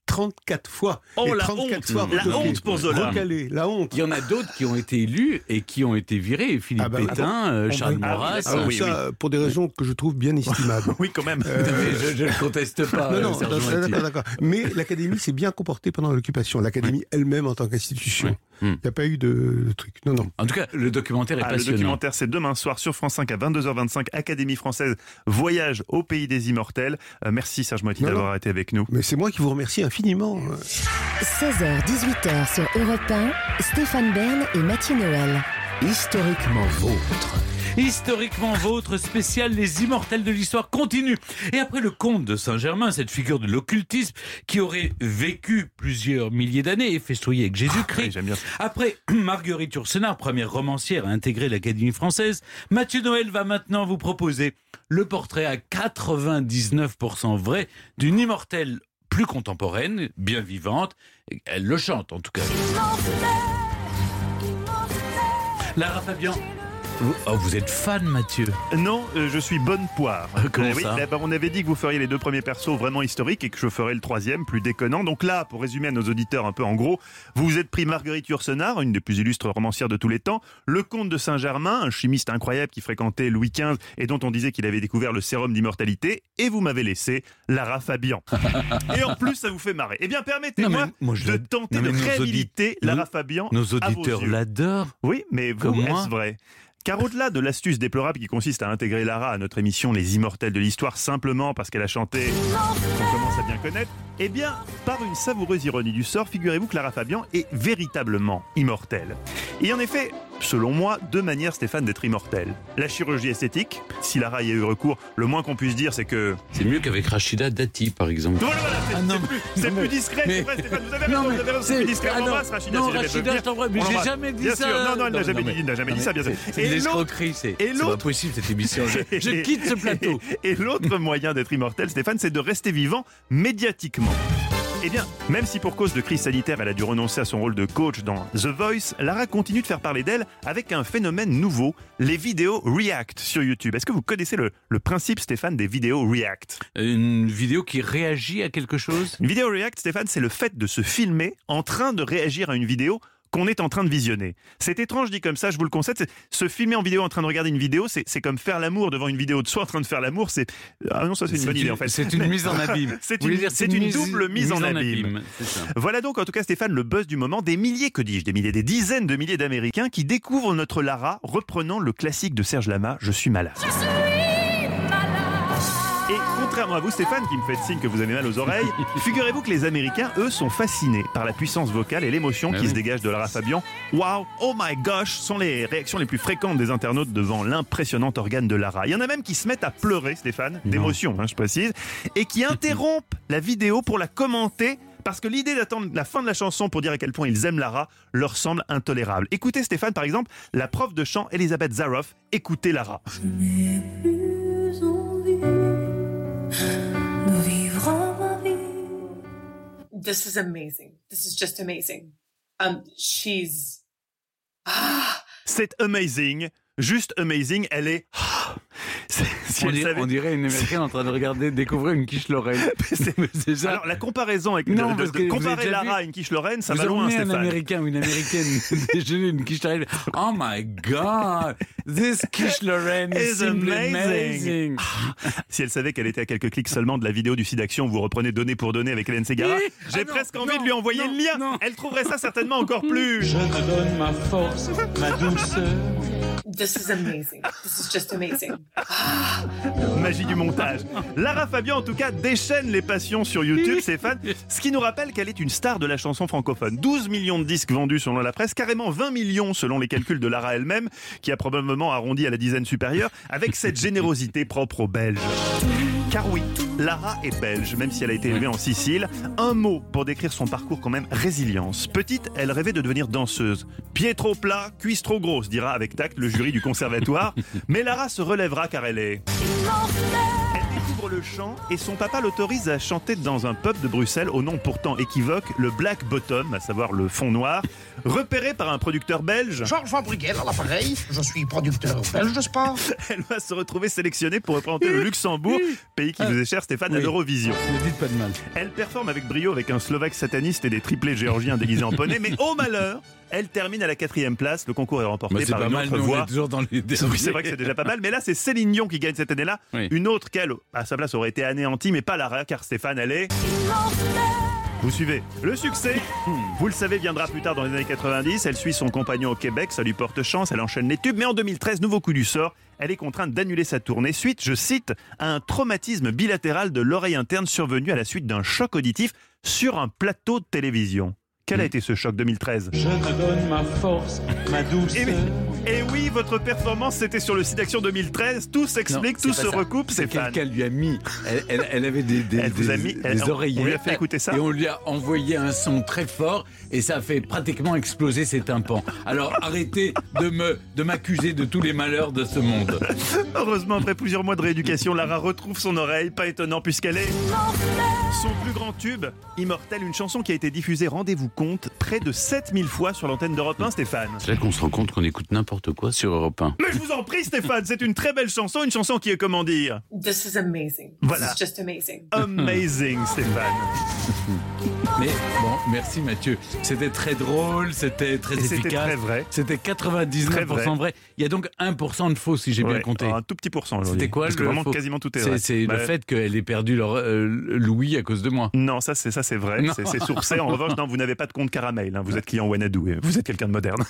34 fois. Oh, et la 34 honte, fois la honte pour Zola. recalé, la honte. Il y en a d'autres qui ont été élus et qui ont été virés. Philippe Pétain, Charles Maurras. Pour des raisons que je trouve bien estimables. Oui, quand même. Je ne conteste pas. Non, d'accord. Mais l'Académie s'est bien comportée pendant l'occupation. L'Académie elle-même en tant qu'institution. Il n'y a pas eu de truc. Non. En tout cas, le documentaire est passionnant. Le documentaire, c'est demain soir sur France 5 à 22h25. Académie française, voyage au pays des immortels. Merci Serge Moiti d'avoir été avec nous. Mais c'est moi qui vous remercie infiniment. 16h-18h sur Europe 1, Stéphane Bern et Mathieu Noël. Historiquement vôtre. Historiquement vôtre, spécial Les Immortels de l'Histoire continue. Et après le comte de Saint-Germain, cette figure de l'occultisme qui aurait vécu plusieurs milliers d'années et festoyé avec Jésus-Christ. J'aime bien. Après Marguerite Yourcenar, première romancière à intégrer l'Académie française, Mathieu Noël va maintenant vous proposer le portrait à 99% vrai d'une immortelle plus contemporaine, bien vivante. Elle le chante en tout cas. Lara Fabian. Vous êtes fan, Mathieu? Non, je suis bonne poire. Comment ça? On avait dit que vous feriez les deux premiers persos vraiment historiques et que je ferais le troisième, plus déconnant. Donc là, pour résumer à nos auditeurs un peu en gros, vous vous êtes pris Marguerite Yourcenar, une des plus illustres romancières de tous les temps, le comte de Saint-Germain, un chimiste incroyable qui fréquentait Louis XV et dont on disait qu'il avait découvert le sérum d'immortalité, et vous m'avez laissé Lara Fabian. Et en plus, ça vous fait marrer. Eh bien, permettez-moi de tenter de réhabiliter Lara Fabian. Nos auditeurs l'adorent. Oui, mais vous, est-ce vrai? Car au-delà de l'astuce déplorable qui consiste à intégrer Lara à notre émission Les Immortels de l'Histoire simplement parce qu'elle a chanté qu'on commence à bien connaître, eh bien, par une savoureuse ironie du sort, figurez-vous que Lara Fabian est véritablement immortelle. Et en effet, selon moi, deux manières, Stéphane, d'être immortel. La chirurgie esthétique, si Lara y a eu recours, le moins qu'on puisse dire, c'est que... C'est mieux qu'avec Rachida Dati, par exemple. Voilà, c'est plus discret, c'est vrai, Stéphane, vous avez raison, c'est plus discret. On embrasse Rachida. Non, Rachida, je t'embrasse, mais j'ai jamais dit ça. Bien sûr, non, elle n'a jamais dit ça, bien sûr. C'est l'escroquerie, c'est pas possible cette émission. Je quitte ce plateau. Et l'autre moyen d'être immortel, Stéphane, c'est de rester vivant médiatiquement. Eh bien, même si pour cause de crise sanitaire, elle a dû renoncer à son rôle de coach dans The Voice, Lara continue de faire parler d'elle avec un phénomène nouveau, les vidéos React sur YouTube. Est-ce que vous connaissez le principe, Stéphane, des vidéos React? Une vidéo qui réagit à quelque chose? Une vidéo React, Stéphane, c'est le fait de se filmer en train de réagir à une vidéo qu'on est en train de visionner. C'est étrange dit comme ça, je vous le concède. Se filmer en vidéo en train de regarder une vidéo, c'est comme faire l'amour devant une vidéo de soi en train de faire l'amour. Ah non, ça c'est une bonne idée en fait. C'est une mise en abîme. C'est une double mise en abîme. Voilà donc en tout cas Stéphane le buzz du moment. Des dizaines de milliers d'Américains qui découvrent notre Lara reprenant le classique de Serge Lama, Je suis malade. Et contrairement à vous, Stéphane, qui me fait signe que vous avez mal aux oreilles, figurez-vous que les Américains, eux, sont fascinés par la puissance vocale et l'émotion qui se dégage de Lara Fabian. Wow, oh my gosh, sont les réactions les plus fréquentes des internautes devant l'impressionnant organe de Lara. Il y en a même qui se mettent à pleurer, Stéphane, d'émotion, je précise, et qui interrompent la vidéo pour la commenter parce que l'idée d'attendre la fin de la chanson pour dire à quel point ils aiment Lara leur semble intolérable. Écoutez Stéphane, par exemple, la prof de chant Elisabeth Zaroff, écoutez Lara. Je n'ai plus envie de vivre ma vie. This is amazing. This is just amazing. She's... C'est amazing, juste amazing, elle est... On dirait une Américaine en train de découvrir une quiche Lorraine. C'est ça. Alors la comparaison avec comparer Lara à une quiche Lorraine, ça va loin, Stéphane. Un Américain ou une Américaine déjeuner une quiche Lorraine. Oh my God, this quiche Lorraine is simply amazing. Si elle savait qu'elle était à quelques clics seulement de la vidéo du site Action où vous reprenez donnée pour donnée avec Hélène Ségara, j'ai presque envie de lui envoyer le lien. Non. Elle trouverait ça certainement encore plus. Je te donne ma force, ma douceur. This is amazing. This is just amazing. Magie du montage. Lara Fabian, en tout cas, déchaîne les passions sur YouTube, Stéphane. Ce qui nous rappelle qu'elle est une star de la chanson francophone. 12 millions de disques vendus selon la presse, carrément 20 millions selon les calculs de Lara elle-même, qui a probablement arrondi à la dizaine supérieure, avec cette générosité propre aux Belges. Car oui, Lara est belge, même si elle a été élevée en Sicile. Un mot pour décrire son parcours quand même, résilience. Petite, elle rêvait de devenir danseuse. Pieds trop plats, cuisses trop grosses, dira avec tact le jury du conservatoire. Mais Lara se relèvera car elle est... Elle découvre découvre le chant et son papa l'autorise à chanter dans un pub de Bruxelles au nom pourtant équivoque, le Black Bottom, à savoir le fond noir, repéré par un producteur belge. Georges Van Bruggen à l'appareil, je suis producteur belge de sport. Elle va se retrouver sélectionnée pour représenter le Luxembourg, pays qui vous est cher Stéphane, à l'Eurovision. Ne dites pas de mal. Elle performe avec brio avec un Slovaque sataniste et des triplés géorgiens déguisés en poney, mais au malheur, elle termine à la 4e place. Le concours est remporté par une autre voix. Toujours dans les Oui, c'est vrai que c'est déjà pas mal, mais là c'est Céline Dion qui gagne cette année-là. Oui. Une autre qu'elle, à sa place, aurait été anéantie, mais pas Lara, car Stéphane, elle est... Vous suivez. Le succès, vous le savez, viendra plus tard dans les années 90. Elle suit son compagnon au Québec, ça lui porte chance, elle enchaîne les tubes. Mais en 2013, nouveau coup du sort, elle est contrainte d'annuler sa tournée suite, je cite, à un traumatisme bilatéral de l'oreille interne survenu à la suite d'un choc auditif sur un plateau de télévision. Quel a été ce choc 2013 ? Je te donne ma force, ma douceur. Et oui, votre performance, c'était sur le site Action 2013. Tout s'explique, tout se recoupe, c'est fan. Quelqu'un lui a mis. Elle avait des oreillettes. On lui a fait écouter ça. Et on lui a envoyé un son très fort. Et ça a fait pratiquement exploser ses tympans. Alors arrêtez de m'accuser de tous les malheurs de ce monde. Heureusement, après plusieurs mois de rééducation, Lara retrouve son oreille. Pas étonnant puisqu'elle est... Son plus grand tube, Immortel, une chanson qui a été diffusée, rendez-vous compte, près de 7000 fois sur l'antenne d'Europe 1, Stéphane. C'est là qu'on se rend compte qu'on écoute n'importe quoi sur Europe 1. Mais je vous en prie, Stéphane, c'est une très belle chanson, une chanson qui est, comment dire... This is amazing. Voilà. This is just amazing. Amazing, Stéphane. Mais bon, merci Mathieu. C'était très drôle, c'était très efficace. C'était très vrai. C'était 99% vrai. Il y a donc 1% de faux si j'ai bien compté. Un tout petit pourcent aujourd'hui. C'était quoi Parce que vraiment quasiment tout est vrai. C'est le fait qu'elle ait perdu Louis à cause de moi. Non, ça c'est vrai. C'est sourcé. En revanche, non, vous n'avez pas de compte caramel. Hein. Vous êtes client Wanadoo et vous êtes quelqu'un de moderne.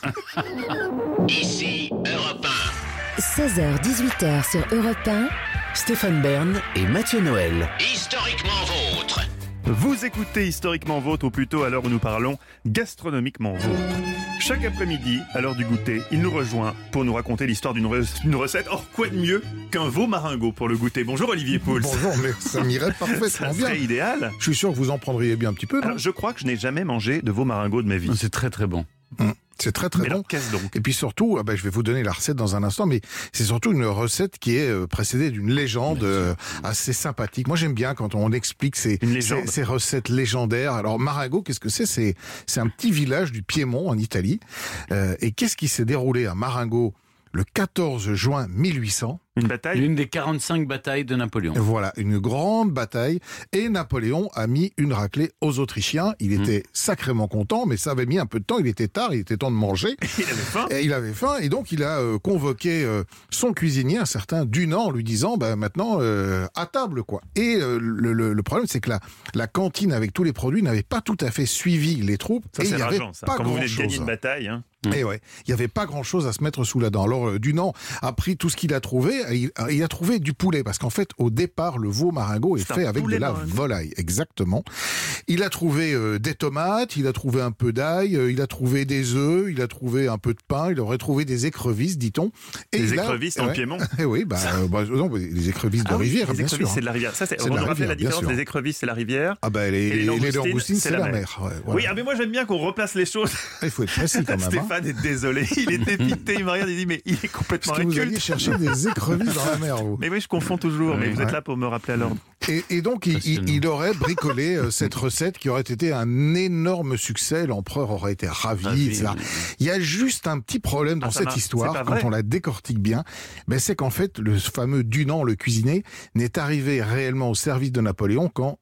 Ici Europe 1. 16h-18h sur Europe 1. Stéphane Bern et Mathieu Noël. Historiquement vôtre. Vous écoutez Historiquement Vôtre, ou plutôt à l'heure où nous parlons Gastronomiquement Vôtre. Chaque après-midi, à l'heure du goûter, il nous rejoint pour nous raconter l'histoire d'une recette. Or, quoi de mieux qu'un veau maringot pour le goûter? Bonjour Olivier Pouls. Bonjour, mais ça m'irait parfaitement ça bien. serait idéal. Je suis sûr que vous en prendriez bien un petit peu. Alors, je crois que je n'ai jamais mangé de veau maringot de ma vie. C'est très très bon. C'est très très mais bon. Alors, qu'est-ce donc? Et puis surtout, je vais vous donner la recette dans un instant, mais c'est surtout une recette qui est précédée d'une légende assez sympathique. Moi j'aime bien quand on explique ces recettes légendaires. Alors Marengo, qu'est-ce que c'est? C'est un petit village du Piémont en Italie. Et qu'est-ce qui s'est déroulé à Marengo le 14 juin 1800? Une bataille? L'une des 45 batailles de Napoléon. Voilà, une grande bataille. Et Napoléon a mis une raclée aux Autrichiens. Il était sacrément content, mais ça avait mis un peu de temps. Il était tard, il était temps de manger. Il avait faim. Et il avait faim, et donc il a convoqué son cuisinier, un certain Dunant, en lui disant maintenant à table quoi. Et le problème, c'est que la cantine avec tous les produits n'avait pas tout à fait suivi les troupes. Ça, et c'est il y avait rageant, ça. pas Quand vous venez de gagner grand-chose. une bataille, hein. Et ouais, il y avait pas grand chose à se mettre sous la dent. Alors Dunant a pris tout ce qu'il a trouvé. Il a trouvé du poulet parce qu'en fait au départ le veau marengo est fait avec de la volaille, exactement. Il a trouvé des tomates, il a trouvé un peu d'ail, il a trouvé des œufs, il a trouvé un peu de pain, il aurait trouvé des écrevisses, dit-on. Et des écrevisses en Piémont. Et oui, non, les écrevisses de rivière, les bien écrevisses, sûr. c'est de la rivière. Ça, C'est on de la nous rappelle la rivière, différence bien des sûr. écrevisses, c'est la rivière. Les langoustines, c'est la mer. Ouais, voilà. Oui, mais moi j'aime bien qu'on replace les choses. Il faut être précis quand même. Stéphane est désolé, il est dépité, il me regarde, il dit mais il est complètement Parce que vous inculte. alliez chercher des écrevisses dans la mer, vous. Mais oui, je confonds toujours, mais vous êtes là pour me rappeler à l'ordre. Et donc, il aurait bricolé cette recette qui aurait été un énorme succès. L'empereur aurait été ravi, etc. Il y a juste un petit problème dans cette histoire, quand on la décortique bien. C'est qu'en fait, le fameux Dunant, le cuisinier, n'est arrivé réellement au service de Napoléon qu'en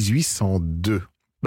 1802.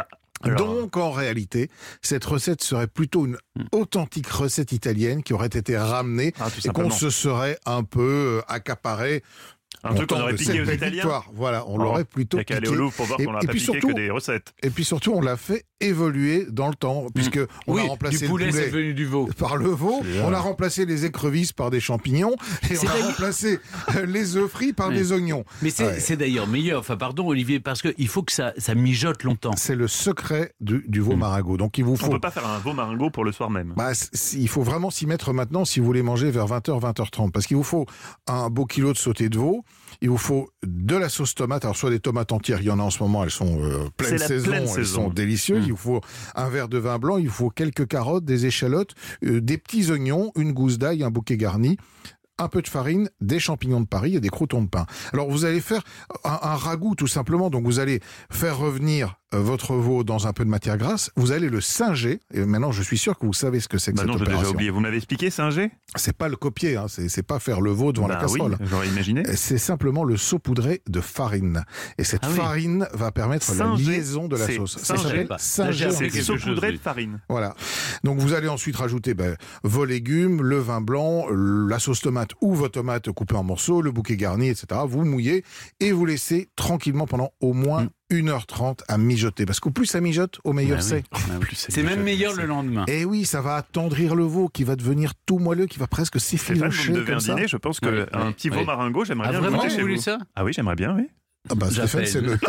Donc, en réalité, cette recette serait plutôt une authentique recette italienne qui aurait été ramenée et qu'on se serait un peu accaparé. Un truc qu'on aurait piqué aux Italiens. Victoire. Voilà, on l'aurait plutôt piqué. Il n'y a qu'à aller au Louvre pour voir qu'on n'a pas piqué que des recettes. Et puis surtout, on l'a fait évoluer dans le temps, puisque on a remplacé du poulet, le poulet c'est venu du veau. par le veau, on a remplacé les écrevisses par des champignons, et on a remplacé les œufs frits par des oignons. Mais c'est d'ailleurs meilleur, pardon Olivier, parce qu'il faut que ça mijote longtemps. C'est le secret du veau marengo. Donc il vous faut... On ne peut pas faire un veau marengo pour le soir même. Il faut vraiment s'y mettre maintenant si vous voulez manger vers 20h, 20h30, parce qu'il vous faut un beau kilo de sauté de veau, il vous faut de la sauce tomate, alors soit des tomates entières, il y en a en ce moment, elles sont pleine saison, elles sont délicieuses, il vous faut un verre de vin blanc, il vous faut quelques carottes, des échalotes, des petits oignons, une gousse d'ail, un bouquet garni, un peu de farine, des champignons de Paris et des croûtons de pain. Alors vous allez faire un ragoût tout simplement, donc vous allez faire revenir votre veau dans un peu de matière grasse, vous allez le singer, et maintenant je suis sûr que vous savez ce que c'est que cette opération. Non, j'ai déjà oublié, vous m'avez expliqué singer ? C'est pas le copier, hein. C'est pas faire le veau devant la casserole. Oui, j'aurais imaginé. C'est simplement le saupoudrer de farine. Et cette farine va permettre la liaison de la sauce. Ça s'appelle singer. C'est saupoudrer de farine. Voilà. Donc vous allez ensuite rajouter vos légumes, le vin blanc, la sauce tomate ou vos tomates coupées en morceaux, le bouquet garni, etc. Vous mouillez et vous laissez tranquillement pendant au moins 1h30 à mijoter. Parce qu'au plus ça mijote, au meilleur c'est. C'est même meilleur le lendemain. Et oui, ça va attendrir le veau qui va devenir tout moelleux, qui va presque s'effilocher. Vous me devez un dîner, je pense qu'un petit veau maringot, j'aimerais bien le goûter chez vous. Ça ? Ah oui, j'aimerais bien, oui. Ah bah Stéphane, c'est noté.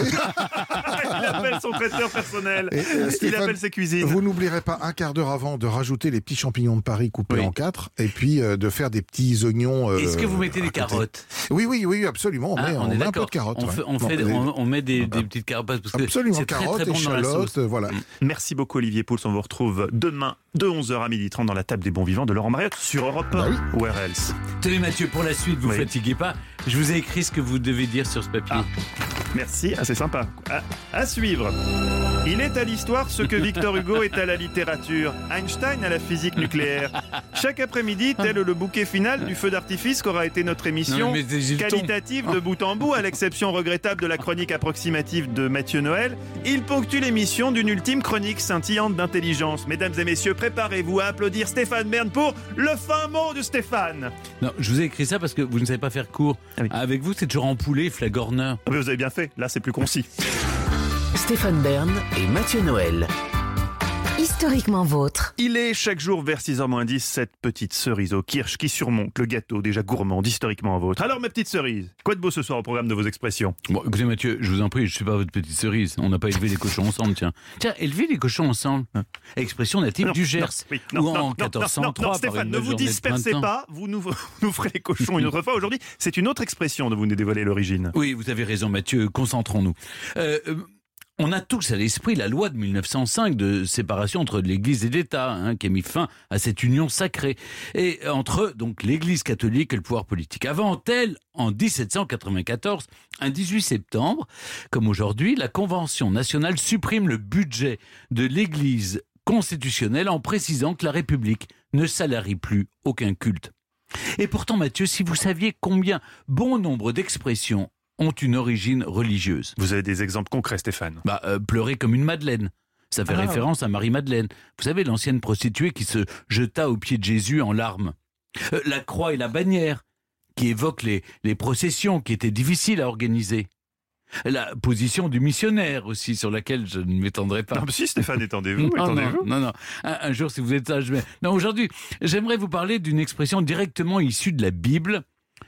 Il appelle son traiteur personnel. Il appelle ses cuisines. Vous n'oublierez pas un quart d'heure avant de rajouter les petits champignons de Paris coupés en 4 et puis de faire des petits oignons. Est-ce que vous mettez des carottes ? Oui, absolument. On met un peu de carottes. On met des petites carottes parce que absolument, c'est carottes, très bon dans la sauce. Voilà. Merci beaucoup Olivier Pouls. On vous retrouve demain de 11h à 12h30 dans la table des bons vivants de Laurent Mariotte sur Europe 1. Where else ? Tenez Mathieu, pour la suite, vous fatiguez pas. Je vous ai écrit ce que vous devez dire sur ce papier. Merci, c'est sympa. À suivre. Il est à l'histoire ce que Victor Hugo est à la littérature, Einstein à la physique nucléaire. Chaque après-midi, tel le bouquet final du feu d'artifice qu'aura été notre émission qualitative de bout en bout, à l'exception regrettable de la chronique approximative de Mathieu Noël, il ponctue l'émission d'une ultime chronique scintillante d'intelligence. Mesdames et messieurs, préparez-vous à applaudir Stéphane Bern pour le fin mot de Stéphane. Non, je vous ai écrit ça parce que vous ne savez pas faire court. Avec vous, c'est toujours Ampoulet, Flagorner. Mais vous avez bien fait, là c'est plus concis. Stéphane Bern et Mathieu Noël. Historiquement vôtre. Il est chaque jour vers 6h-10 cette petite cerise au kirsch qui surmonte le gâteau déjà gourmand d'Historiquement vôtre. Alors ma petite cerise, quoi de beau ce soir au programme de vos expressions ? Bon, écoutez Mathieu, je vous en prie, je suis pas votre petite cerise. On n'a pas élevé les cochons ensemble, tiens. Tiens, élever les cochons ensemble. Expression native du Gers. Ou en 1403. Non, Stéphane, ne vous dispersez pas, vous nous ferez les cochons une autre fois. Aujourd'hui, c'est une autre expression dont vous nous dévoilez l'origine. Oui, vous avez raison Mathieu, concentrons-nous. On a tous à l'esprit la loi de 1905 de séparation entre l'Église et l'État, qui a mis fin à cette union sacrée, et entre donc l'Église catholique et le pouvoir politique. Avant elle, en 1794, un 18 septembre, comme aujourd'hui, la Convention nationale supprime le budget de l'Église constitutionnelle en précisant que la République ne salarie plus aucun culte. Et pourtant, Mathieu, si vous saviez combien bon nombre d'expressions ont une origine religieuse. Vous avez des exemples concrets, Stéphane ? Pleurer comme une madeleine. Ça fait référence à Marie-Madeleine. Vous savez, l'ancienne prostituée qui se jeta aux pieds de Jésus en larmes. La croix et la bannière, qui évoquent les processions qui étaient difficiles à organiser. La position du missionnaire aussi, sur laquelle je ne m'étendrai pas. Non, mais si Stéphane, étendez-vous. Non. Un jour, si vous êtes sage. Non, aujourd'hui, j'aimerais vous parler d'une expression directement issue de la Bible.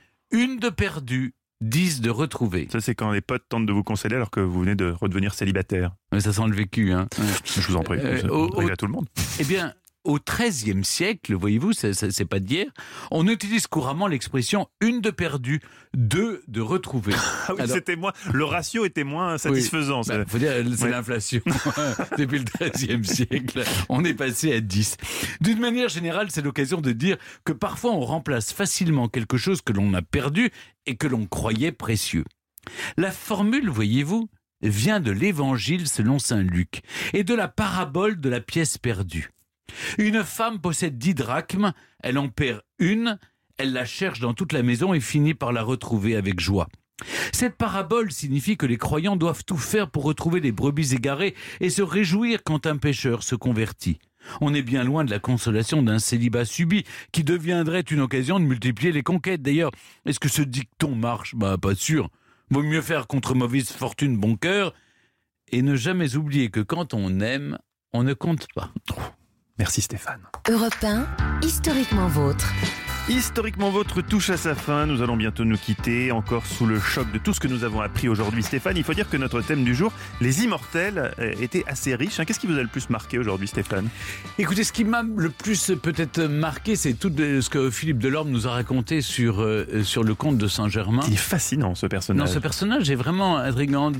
Une de perdue, 10 de retrouver. Ça, c'est quand les potes tentent de vous consoler alors que vous venez de redevenir célibataire. Mais ça sent le vécu, hein. Je vous en prie, à tout le monde. Eh bien, au XIIIe siècle, voyez-vous, c'est pas d'hier, on utilise couramment l'expression une de perdue, 2 de retrouver. Ah oui, c'était moins. Le ratio était moins satisfaisant. Oui, faut dire, c'est l'inflation. Depuis le XIIIe siècle, on est passé à 10. D'une manière générale, c'est l'occasion de dire que parfois on remplace facilement quelque chose que l'on a perdu et que l'on croyait précieux. La formule, voyez-vous, vient de l'Évangile selon saint Luc et de la parabole de la pièce perdue. Une femme possède 10 drachmes, elle en perd une, elle la cherche dans toute la maison et finit par la retrouver avec joie. Cette parabole signifie que les croyants doivent tout faire pour retrouver les brebis égarées et se réjouir quand un pécheur se convertit. On est bien loin de la consolation d'un célibat subi qui deviendrait une occasion de multiplier les conquêtes. D'ailleurs, est-ce que ce dicton marche ? Pas sûr. Vaut mieux faire contre mauvaise fortune bon cœur et ne jamais oublier que quand on aime, on ne compte pas. Merci Stéphane. Europe 1, historiquement vôtre. Historiquement vôtre touche à sa fin, nous allons bientôt nous quitter, encore sous le choc de tout ce que nous avons appris aujourd'hui. Stéphane, il faut dire que notre thème du jour, les immortels, était assez riche. Qu'est-ce qui vous a le plus marqué aujourd'hui, Stéphane ? Écoutez, ce qui m'a le plus peut-être marqué, c'est tout ce que Philippe Delorme nous a raconté sur le comte de Saint-Germain. Il est fascinant, ce personnage. Non, ce personnage est vraiment intriguant.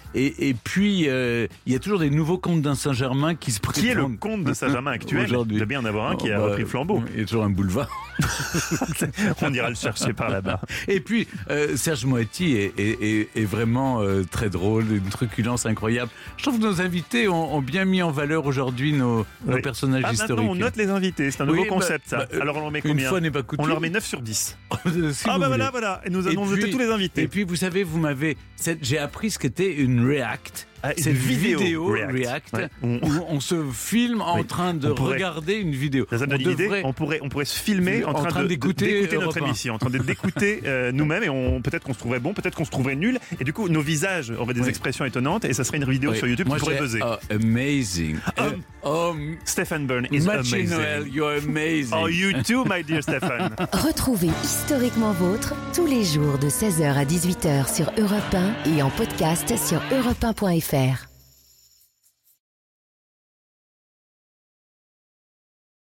Et puis, il y a toujours des nouveaux comtes de Saint-Germain qui se présentent. Qui est le comte de Saint-Germain actuel ? Il doit bien en avoir un qui a repris le flambeau. Il y a toujours un boulevard. On ira le chercher par là-bas. Et puis, Serge Moetti est vraiment très drôle, une truculence incroyable. Je trouve que nos invités ont bien mis en valeur aujourd'hui nos personnages historiques. Maintenant, on note les invités. C'est un nouveau concept, ça. Alors, on leur met combien? Une fois n'est pas coutume. On leur met 9 sur 10. Si voilà. Et nous allons noter tous les invités. Et puis, vous savez, j'ai appris ce qu'était une React. C'est une vidéo React où on se filme en train de regarder une vidéo. Ça donne une idée. On pourrait se filmer en train d'écouter notre émission, en train d'écouter nous-mêmes, et peut-être qu'on se trouverait bon, peut-être qu'on se trouverait nul, et du coup nos visages auraient des expressions étonnantes, et ça serait une vidéo sur YouTube qui pourrait buzzer. Amazing. Stephen Byrne is amazing. Noël, you're amazing. Oh, you too, my dear Stephen. Retrouvez Historiquement Vôtre tous les jours de 16h à 18h sur Europe 1 et en podcast sur europe1.fr.